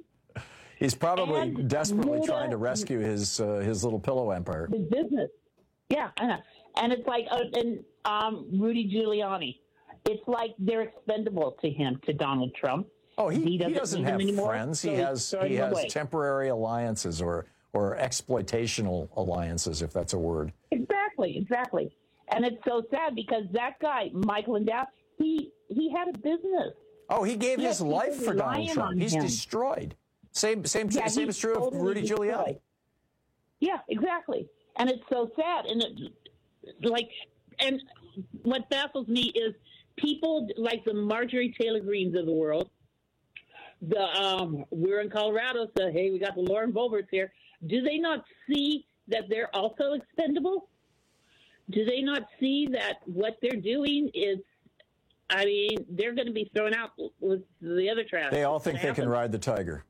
He's probably and desperately Muda, trying to rescue his uh, his little pillow empire. His business. Yeah, I know. And it's like, uh, and um, Rudy Giuliani. It's like they're expendable to him, to Donald Trump. Oh, he, he doesn't, he doesn't have anymore, friends. so he has he has away. temporary alliances or or exploitational alliances, if that's a word. Exactly, exactly. And it's so sad because that guy, Mike Lindell, he he had a business. Oh, he gave he his life for Donald Trump. He's him. destroyed. Same same Yeah, same is true totally of Rudy destroyed. Giuliani. Yeah, exactly. And it's so sad. And it, like, and what baffles me is people like the Marjorie Taylor Greens of the world. The um, we're in Colorado, so hey, we got the Lauren Boeberts here. Do they not see that they're also expendable? Do they not see that what they're doing is? I mean, they're going to be thrown out with the other trash. They all think they can ride the tiger.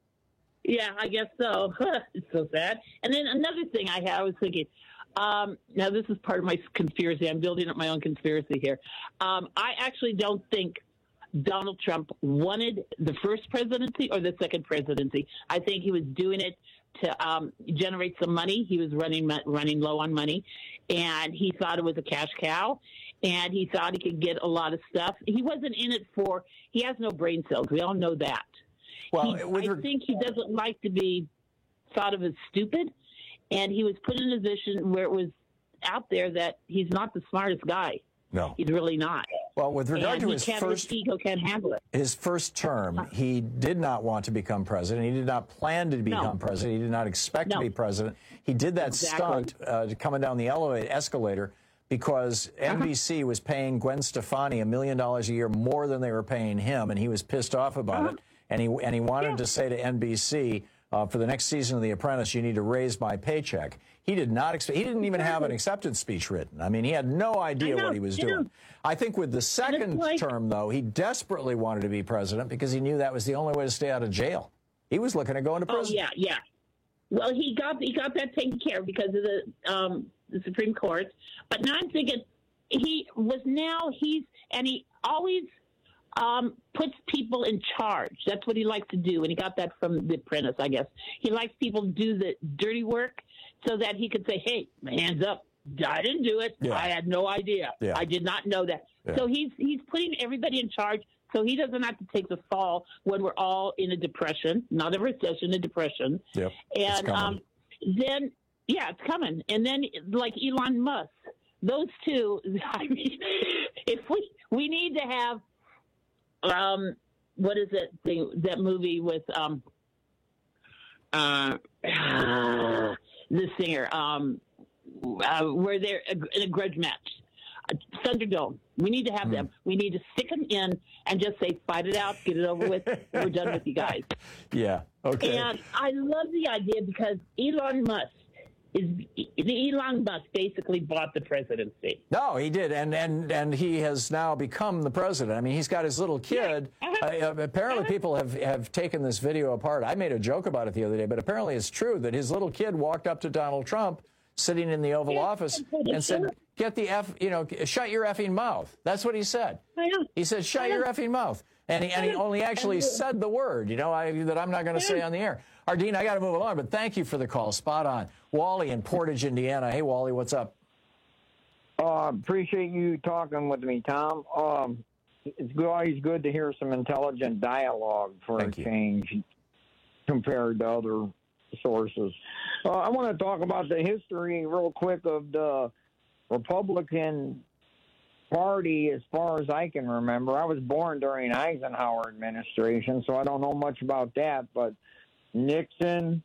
Yeah, I guess so. It's so sad. And then another thing I had, I was thinking, um, now this is part of my conspiracy. I'm building up my own conspiracy here. Um, I actually don't think Donald Trump wanted the first presidency or the second presidency. I think he was doing it to um, generate some money. He was running running low on money, and he thought it was a cash cow, and he thought he could get a lot of stuff. He wasn't in it for – he has no brain cells. We all know that. Well, he, with I reg- think he doesn't like to be thought of as stupid, and he was put in a position where it was out there that he's not the smartest guy. No. He's really not. Well, with regard and to he his can't, first his ego can't handle it. his first term, he did not want to become president. He did not plan to become No. president. He did not expect No. to be president. He did that Exactly. stunt uh, coming down the elevator escalator because N B C Uh-huh. was paying Gwen Stefani a million dollars a year more than they were paying him, and he was pissed off about Uh-huh. it. And he and he wanted Yeah. to say to N B C, uh, for the next season of The Apprentice, you need to raise my paycheck. He did not expect. He didn't even have an acceptance speech written. I mean, he had no idea I know, what he was yeah. doing. I think with the second like- term, though, he desperately wanted to be president because he knew that was the only way to stay out of jail. He was looking at going to Oh prison. yeah, yeah. Well, he got he got that taken care of because of the um, the Supreme Court. But now I'm thinking he was now he's and he always um, puts people in charge. That's what he likes to do, and he got that from The Apprentice, I guess. He likes people to do the dirty work so that he could say, "Hey, my hands up. I didn't do it. Yeah. I had no idea. Yeah. I did not know that." Yeah. So he's he's putting everybody in charge, so he doesn't have to take the fall when we're all in a depression, not a recession, a depression. Yep. It's And coming. um, then, yeah, it's coming. And then, like Elon Musk, those two. I mean, if we we need to have, um, what is it? The, that movie with um, uh, the singer, um, uh, where they're in a grudge match. Uh, Thunderdome. We need to have them. We need to stick them in and just say, fight it out, get it over with. We're done with you guys. Yeah. Okay. And I love the idea because Elon Musk is Elon Musk basically bought the presidency. No, he did, and and and he has now become the president. I mean, he's got his little kid. Yeah. Uh, apparently, people have have taken this video apart. I made a joke about it the other day, but apparently, it's true that his little kid walked up to Donald Trump, sitting in the Oval yeah, Office, and said, "Get the f, you know, shut your effing mouth." That's what he said. I know. He said, "Shut your effing mouth," and he and he only actually said the word, you know, I, that I'm not going to say on the air. Ardeen, I got to move along, but thank you for the call. Spot on. Wally in Portage, Indiana. Hey, Wally, what's up? Uh, appreciate you talking with me, Tom. Um, it's always good to hear some intelligent dialogue for a change compared to other sources. Uh, I want to talk about the history real quick of the Republican Party as far as I can remember. I was born during Eisenhower administration, so I don't know much about that, but Nixon,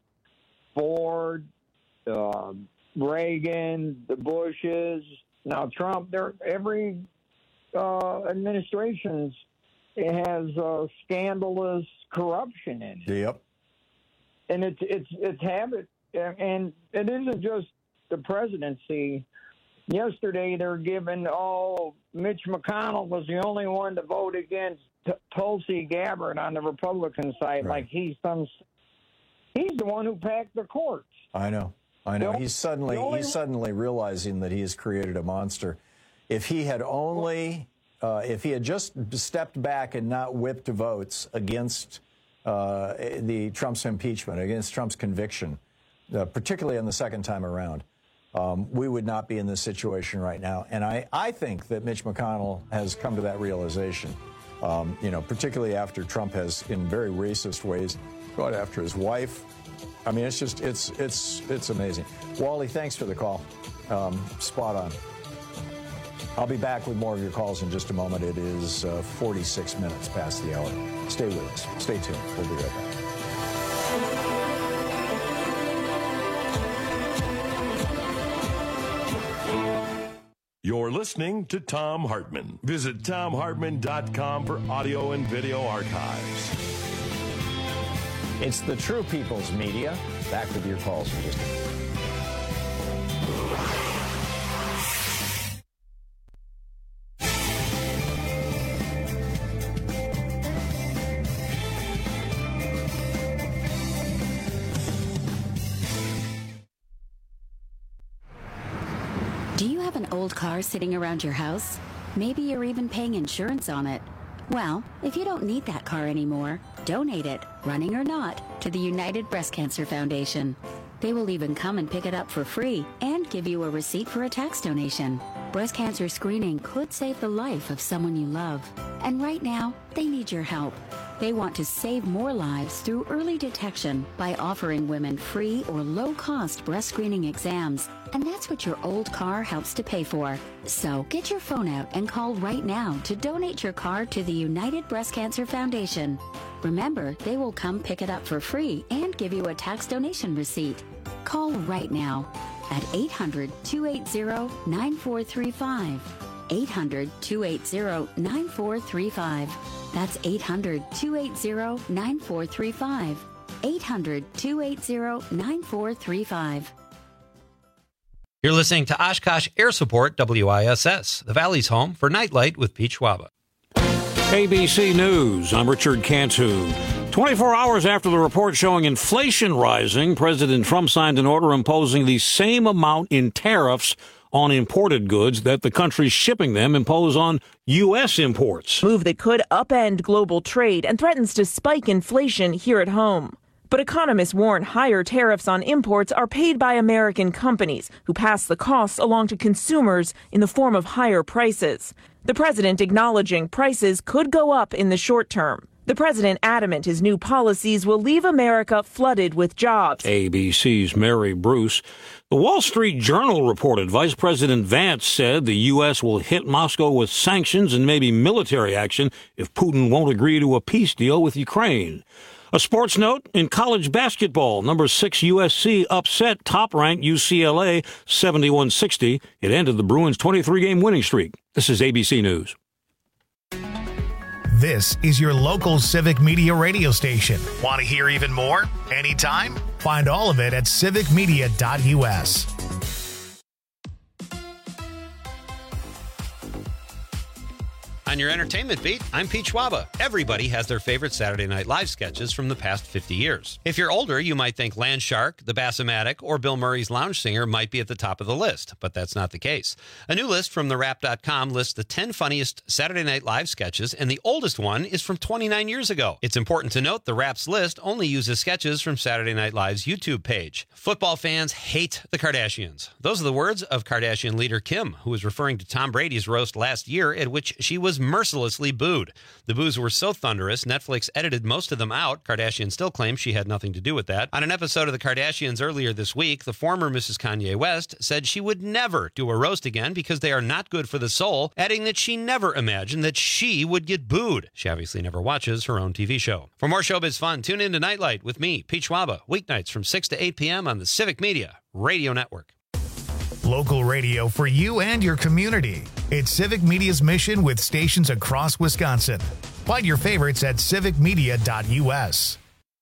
Ford, uh, Reagan, the Bushes, now Trump, they're, every uh, administration has uh, scandalous corruption in it. Yep. And it's, it's, it's habit. And it isn't just the presidency. Yesterday, they're giving, oh, Mitch McConnell was the only one to vote against T- Tulsi Gabbard on the Republican side, right. Like he's some... He's the one who packed the courts. I know. I know. He's suddenly he's suddenly realizing that he has created a monster. If he had only, uh, if he had just stepped back and not whipped votes against uh, the Trump's impeachment, against Trump's conviction, uh, particularly on the second time around, um, we would not be in this situation right now. And I, I think that Mitch McConnell has come to that realization, um, you know, particularly after Trump has, in very racist ways, gone after his wife. I mean, it's just, it's, it's, it's amazing. Wally, thanks for the call. Um, spot on. I'll be back with more of your calls in just a moment. It is uh, forty-six minutes past the hour. Stay with us. Stay tuned. We'll be right back. You're listening to Thom Hartmann. Visit Thom Hartmann dot com for audio and video archives. It's the True People's Media. Back with your calls in just a minute. Do you have an old car sitting around your house? Maybe you're even paying insurance on it. Well, if you don't need that car anymore, donate it, running or not, to the United Breast Cancer Foundation. They will even come and pick it up for free and give you a receipt for a tax donation. Breast cancer screening could save the life of someone you love. And right now, they need your help. They want to save more lives through early detection by offering women free or low-cost breast screening exams. And that's what your old car helps to pay for. So get your phone out and call right now to donate your car to the United Breast Cancer Foundation. Remember, they will come pick it up for free and give you a tax donation receipt. Call right now at eight hundred, two eight zero, nine four three five. eight hundred, two eight zero, nine four three five. That's eight hundred, two eight zero, nine four three five. eight hundred, two eight zero, nine four three five. You're listening to Oshkosh Air Support W I S S, the Valley's home for Nightlight with Pete Schwaba. A B C News, I'm Richard Cantu. twenty-four hours after the report showing inflation rising, President Trump signed an order imposing the same amount in tariffs on imported goods that the countries shipping them impose on U S imports. Move that could upend global trade and threatens to spike inflation here at home. But economists warn higher tariffs on imports are paid by American companies who pass the costs along to consumers in the form of higher prices. The president acknowledging prices could go up in the short term. The president adamant his new policies will leave America flooded with jobs. A B C's Mary Bruce. The Wall Street Journal reported Vice President Vance said the U S will hit Moscow with sanctions and maybe military action if Putin won't agree to a peace deal with Ukraine. A sports note, in college basketball, number six U S C upset top-ranked U C L A seventy-one sixty. It ended the Bruins' twenty-three game winning streak. This is A B C News. This is your local Civic Media radio station. Want to hear even more? Anytime? Find all of it at civic media dot u s. On your entertainment beat, I'm Pete Schwaba. Everybody has their favorite Saturday Night Live sketches from the past fifty years. If you're older, you might think Land Shark, The Bassomatic, or Bill Murray's Lounge Singer might be at the top of the list, but that's not the case. A new list from the rap dot com lists the ten funniest Saturday Night Live sketches, and the oldest one is from twenty-nine years ago. It's important to note the Rap's list only uses sketches from Saturday Night Live's YouTube page. Football fans hate the Kardashians. Those are the words of Kardashian leader Kim, who was referring to Tom Brady's roast last year, at which she was mercilessly booed. The boos were so thunderous, Netflix edited most of them out. Kardashian still claims she had nothing to do with that. On an episode of The Kardashians earlier this week, the former Missus Kanye West said she would never do a roast again because they are not good for the soul, adding that she never imagined that she would get booed. She obviously never watches her own T V show. For more showbiz fun, tune in to Nightlight with me, Pete Schwaba, weeknights from six to eight p.m. on the Civic Media Radio Network. Local radio for you and your community. It's Civic Media's mission with stations across Wisconsin. Find your favorites at civic media dot u s.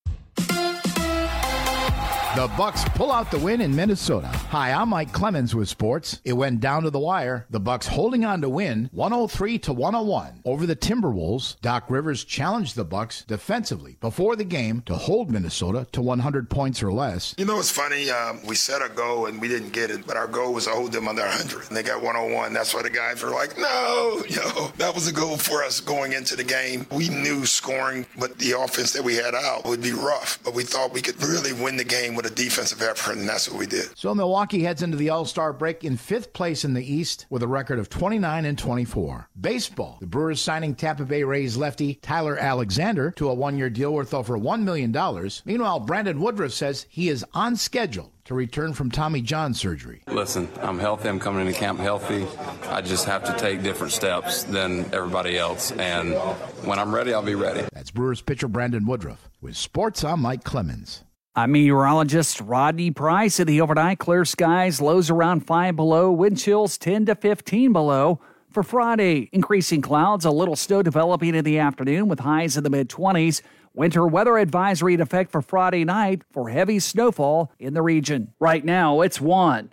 The Bucks pull out the win in Minnesota. Hi, I'm Mike Clemens with sports. It went down to the wire. The Bucks holding on to win one oh three to one oh one over the Timberwolves. Doc Rivers challenged the Bucks defensively before the game to hold Minnesota to one hundred points or less. You know, it's funny. Um, we set a goal and we didn't get it, but our goal was to hold them under one hundred. And they got one oh one. That's why the guys were like, no, you know, that was a goal for us going into the game. We knew scoring, but the offense that we had out would be rough. But we thought we could really win the game with a defensive effort, and that's what we did. So Milwaukee heads into the All-Star break in fifth place in the East with a record of twenty-nine and twenty-four. Baseball. The Brewers signing Tampa Bay Rays lefty Tyler Alexander to a one-year deal worth over one million dollars. Meanwhile, Brandon Woodruff says he is on schedule to return from Tommy John surgery. Listen, I'm healthy. I'm coming into camp healthy. I just have to take different steps than everybody else. And when I'm ready, I'll be ready. That's Brewers pitcher Brandon Woodruff. With sports, I'm Mike Clemens. I'm meteorologist Rodney Price. At the overnight, clear skies, lows around five below, wind chills ten to fifteen below. For Friday, increasing clouds, a little snow developing in the afternoon with highs in the mid-twenties. Winter weather advisory in effect for Friday night for heavy snowfall in the region. Right now, it's one.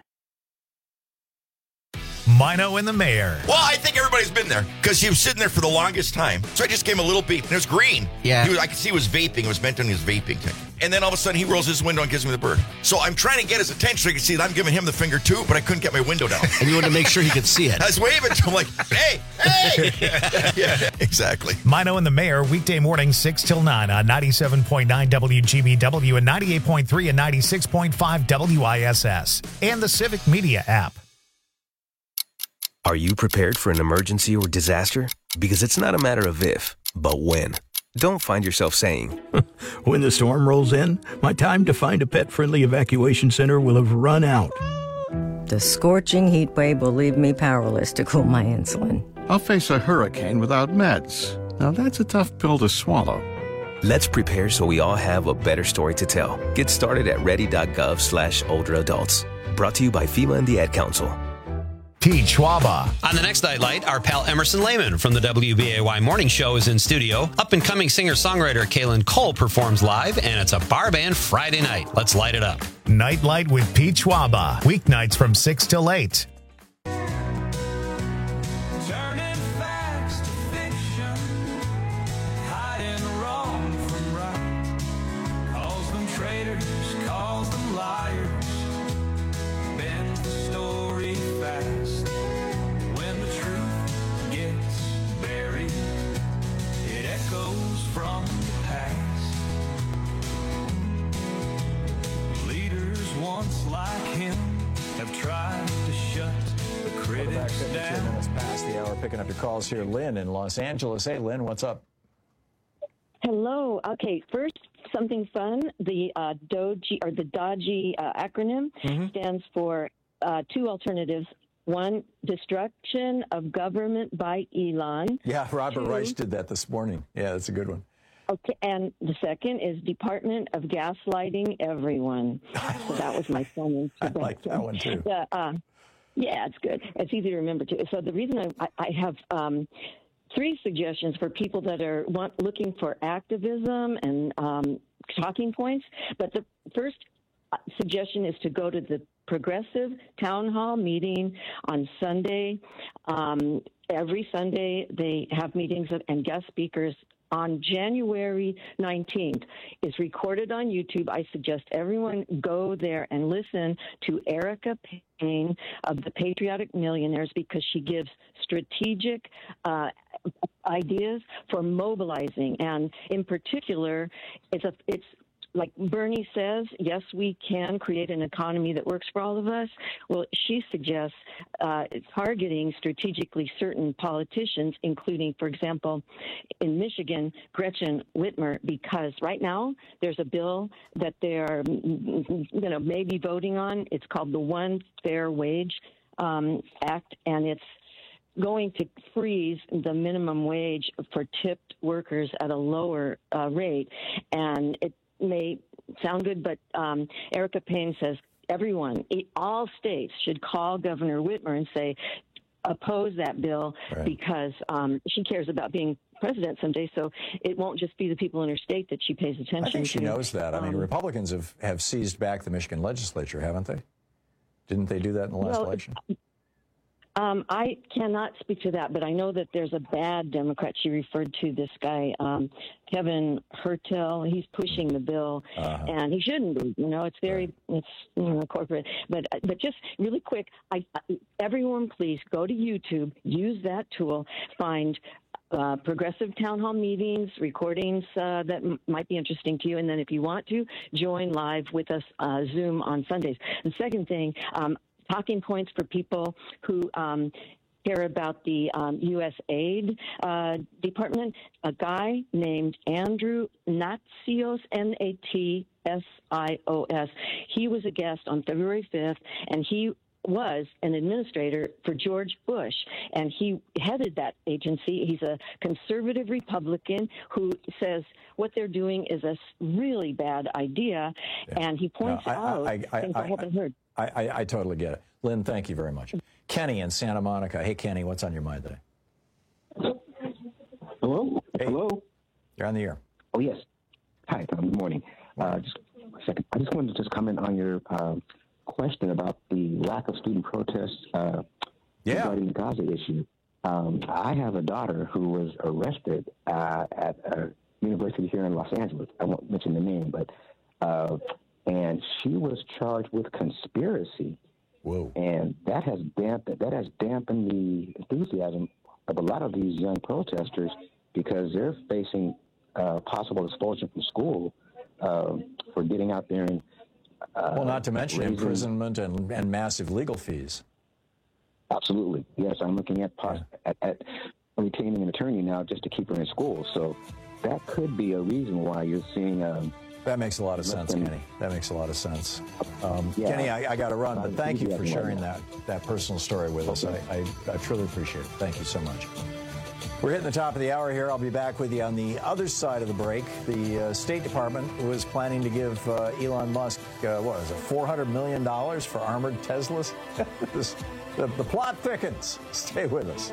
Mino and the Mayor. Well, I think everybody's been there because he was sitting there for the longest time. So I just gave him a little beep, and it was green. Yeah. He was, I could see he was vaping. It was meant on his vaping thing. And then all of a sudden, he rolls his window and gives me the bird. So I'm trying to get his attention so he can see that I'm giving him the finger too, but I couldn't get my window down. And you wanted to make sure he could see it. I was waving to him like, hey, hey. Yeah, exactly. Mino and the Mayor, weekday morning, six till nine on ninety-seven point nine W G B W and ninety-eight point three and ninety-six point five W I S S. And the Civic Media app. Are you prepared for an emergency or disaster? Because it's not a matter of if, but when. Don't find yourself saying, when the storm rolls in, my time to find a pet-friendly evacuation center will have run out. The scorching heat wave will leave me powerless to cool my insulin. I'll face a hurricane without meds. Now that's a tough pill to swallow. Let's prepare so we all have a better story to tell. Get started at ready.gov slash older adults. Brought to you by FEMA and the Ad Council. Pete Schwaba. On the next Nightlight, our pal Emerson Lehman from the W B A Y Morning Show is in studio. Up-and-coming singer-songwriter Kaylin Cole performs live, and it's a bar band Friday night. Let's light it up. Nightlight with Pete Schwaba. Weeknights from six till eight. Picking up your calls here. Lynn in Los Angeles. Hey, Lynn, what's up? Hello. Okay, first, something fun. The uh, DOGE, or the DOGE uh, acronym mm-hmm. stands for uh, two alternatives. One, destruction of government by Elon. Yeah, Robert Two, Reich did that this morning. Yeah, that's a good one. Okay, and the second is Department of Gaslighting Everyone. So that was my fun I like that one, too. Yeah, uh, yeah, it's good. It's easy to remember, too. So the reason I, I have um, three suggestions for people that are want, looking for activism and um, talking points. But the first suggestion is to go to the Progressive Town Hall meeting on Sunday. Um, every Sunday they have meetings and guest speakers. On January nineteenth, is recorded on YouTube. I suggest everyone go there and listen to Erica Payne of the Patriotic Millionaires, because she gives strategic uh, ideas for mobilizing. And in particular, it's a it's like Bernie says, yes, we can create an economy that works for all of us. Well, she suggests uh, targeting strategically certain politicians, including, for example, in Michigan, Gretchen Whitmer, because right now there's a bill that they're, you know, maybe voting on. It's called the One Fair Wage um, Act, and it's going to freeze the minimum wage for tipped workers at a lower uh, rate. And it may sound good, but um, Erica Payne says everyone, all states should call Governor Whitmer and say, oppose that bill, right, because um, she cares about being president someday, so it won't just be the people in her state that she pays attention to. I think she to. knows that. I mean, um, Republicans have, have seized back the Michigan legislature, haven't they? Didn't they do that in the last well, election? Um, I cannot speak to that, but I know that there's a bad Democrat. She referred to this guy, um, Kevin Hertel. He's pushing the bill, uh-huh. and he shouldn't be. You know, it's very, right. it's you know, corporate. But but just really quick, I, everyone, please go to YouTube, use that tool, find Uh, progressive town hall meetings, recordings uh, that m- might be interesting to you. And then if you want to, join live with us, uh, Zoom on Sundays. The second thing, um, talking points for people who um, care about the um, U S aid uh, department, a guy named Andrew Natsios, N A T S I O S. He was a guest on February fifth, and he was an administrator for George Bush, and he headed that agency. He's a conservative Republican who says what they're doing is a really bad idea, yeah. and he points no, I, out I, I, things I, I, I haven't heard. I, I, I totally get it. Lynn, thank you very much. Kenny in Santa Monica. Hey, Kenny, what's on your mind today? Hello? Hey. Hello? You're on the air. Oh, yes. Hi, Tom. Good morning. Uh, just a second. I just wanted to just comment on your uh, question about the lack of student protests uh, yeah. regarding the Gaza issue. Um, I have a daughter who was arrested uh, at a university here in Los Angeles. I won't mention the name, but uh, and she was charged with conspiracy. Whoa! And that has dampened that has dampened the enthusiasm of a lot of these young protesters because they're facing uh, possible expulsion from school uh, for getting out there and. Uh, well, not to mention raising, imprisonment and, and massive legal fees. Absolutely. Yes, I'm looking at, pos- yeah. at, at retaining an attorney now just to keep her in school. So that could be a reason why you're seeing... Um, that makes a lot of sense, than, Kenny. That makes a lot of sense. Um, yeah, Kenny, I, I got to run, but thank you for sharing that, that personal story with us. I, I, I truly appreciate it. Thank you so much. We're hitting the top of the hour here. I'll be back with you on the other side of the break. The uh, State Department was planning to give uh, Elon Musk, uh, what is it, four hundred million dollars for armored Teslas? this, the, the plot thickens. Stay with us.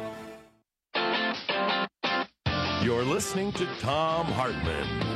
You're listening to Thom Hartmann.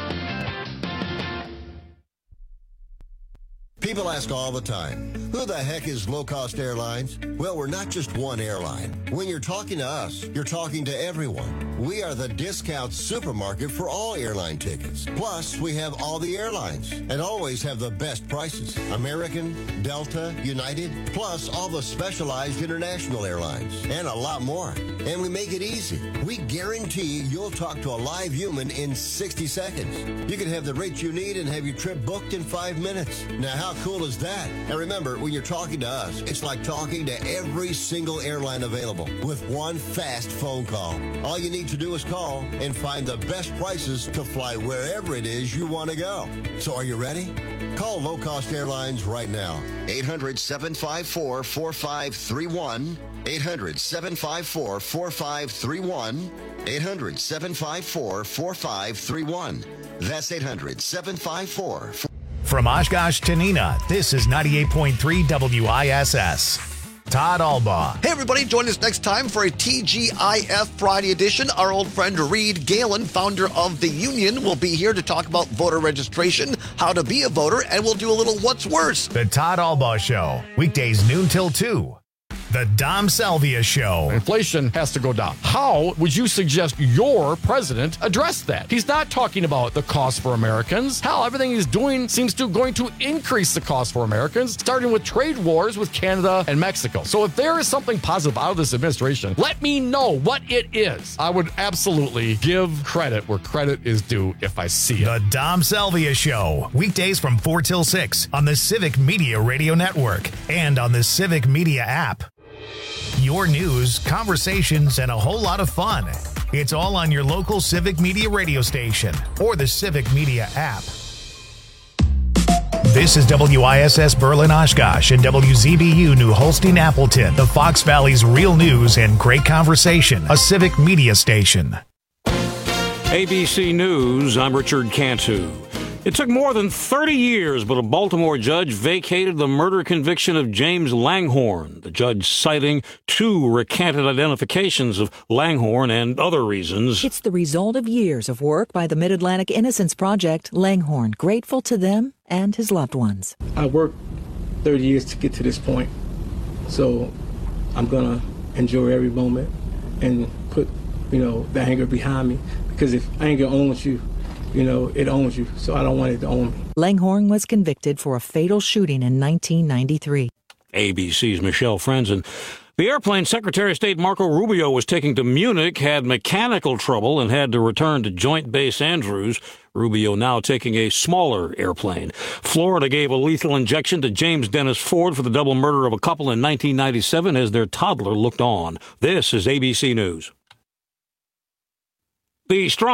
People ask all the time, who the heck is Low Cost Airlines? Well, we're not just one airline. When you're talking to us, you're talking to everyone. We are the discount supermarket for all airline tickets. Plus, we have all the airlines and always have the best prices. American, Delta, United, plus all the specialized international airlines and a lot more. And we make it easy. We guarantee you'll talk to a live human in sixty seconds. You can have the rates you need and have your trip booked in five minutes. Now, how cool is that? And remember, when you're talking to us, it's like talking to every single airline available with one fast phone call. All you need to do is call and find the best prices to fly wherever it is you want to go. So are you ready? Call Low Cost Airlines right now. eight hundred, seven five four, four five three one. eight hundred, seven five four, four five three one. eight hundred, seven five four, four five three one. That's eight hundred, seven five four, four five three one. From Oshkosh to Neenah, this is ninety-eight point three W I S S. Todd Albaugh. Hey, everybody, join us next time for a T G I F Friday edition. Our old friend Reed Galen, founder of The Union, will be here to talk about voter registration, how to be a voter, and we'll do a little What's Worse. The Todd Albaugh Show, weekdays noon till two. The Dom Salvia Show. Inflation has to go down. How would you suggest your president address that? He's not talking about the cost for Americans. Hell, everything he's doing seems to going to increase the cost for Americans, starting with trade wars with Canada and Mexico. So if there is something positive out of this administration, let me know what it is. I would absolutely give credit where credit is due if I see it. The Dom Salvia Show, weekdays from four till six on the Civic Media Radio Network and on the Civic Media app. Your news, conversations, and a whole lot of fun. It's all on your local Civic Media radio station or the Civic Media app. This is W I S S Berlin Oshkosh and W Z B U New Holstein Appleton, the Fox Valley's real news and great conversation, a Civic Media station. A B C News, I'm Richard Cantu. It took more than thirty years, but a Baltimore judge vacated the murder conviction of James Langhorne, the judge citing two recanted identifications of Langhorne and other reasons. It's the result of years of work by the Mid-Atlantic Innocence Project. Langhorne, grateful to them and his loved ones. I worked thirty years to get to this point, so I'm going to enjoy every moment and put, you know, the anger behind me, because if anger owns you, you know, it owns you, so I don't want it to own me. Langhorne was convicted for a fatal shooting in nineteen ninety-three. A B C's Michelle Frenzen. The airplane Secretary of State Marco Rubio was taking to Munich had mechanical trouble and had to return to Joint Base Andrews. Rubio now taking a smaller airplane. Florida gave a lethal injection to James Dennis Ford for the double murder of a couple in nineteen ninety-seven as their toddler looked on. This is A B C News. The strong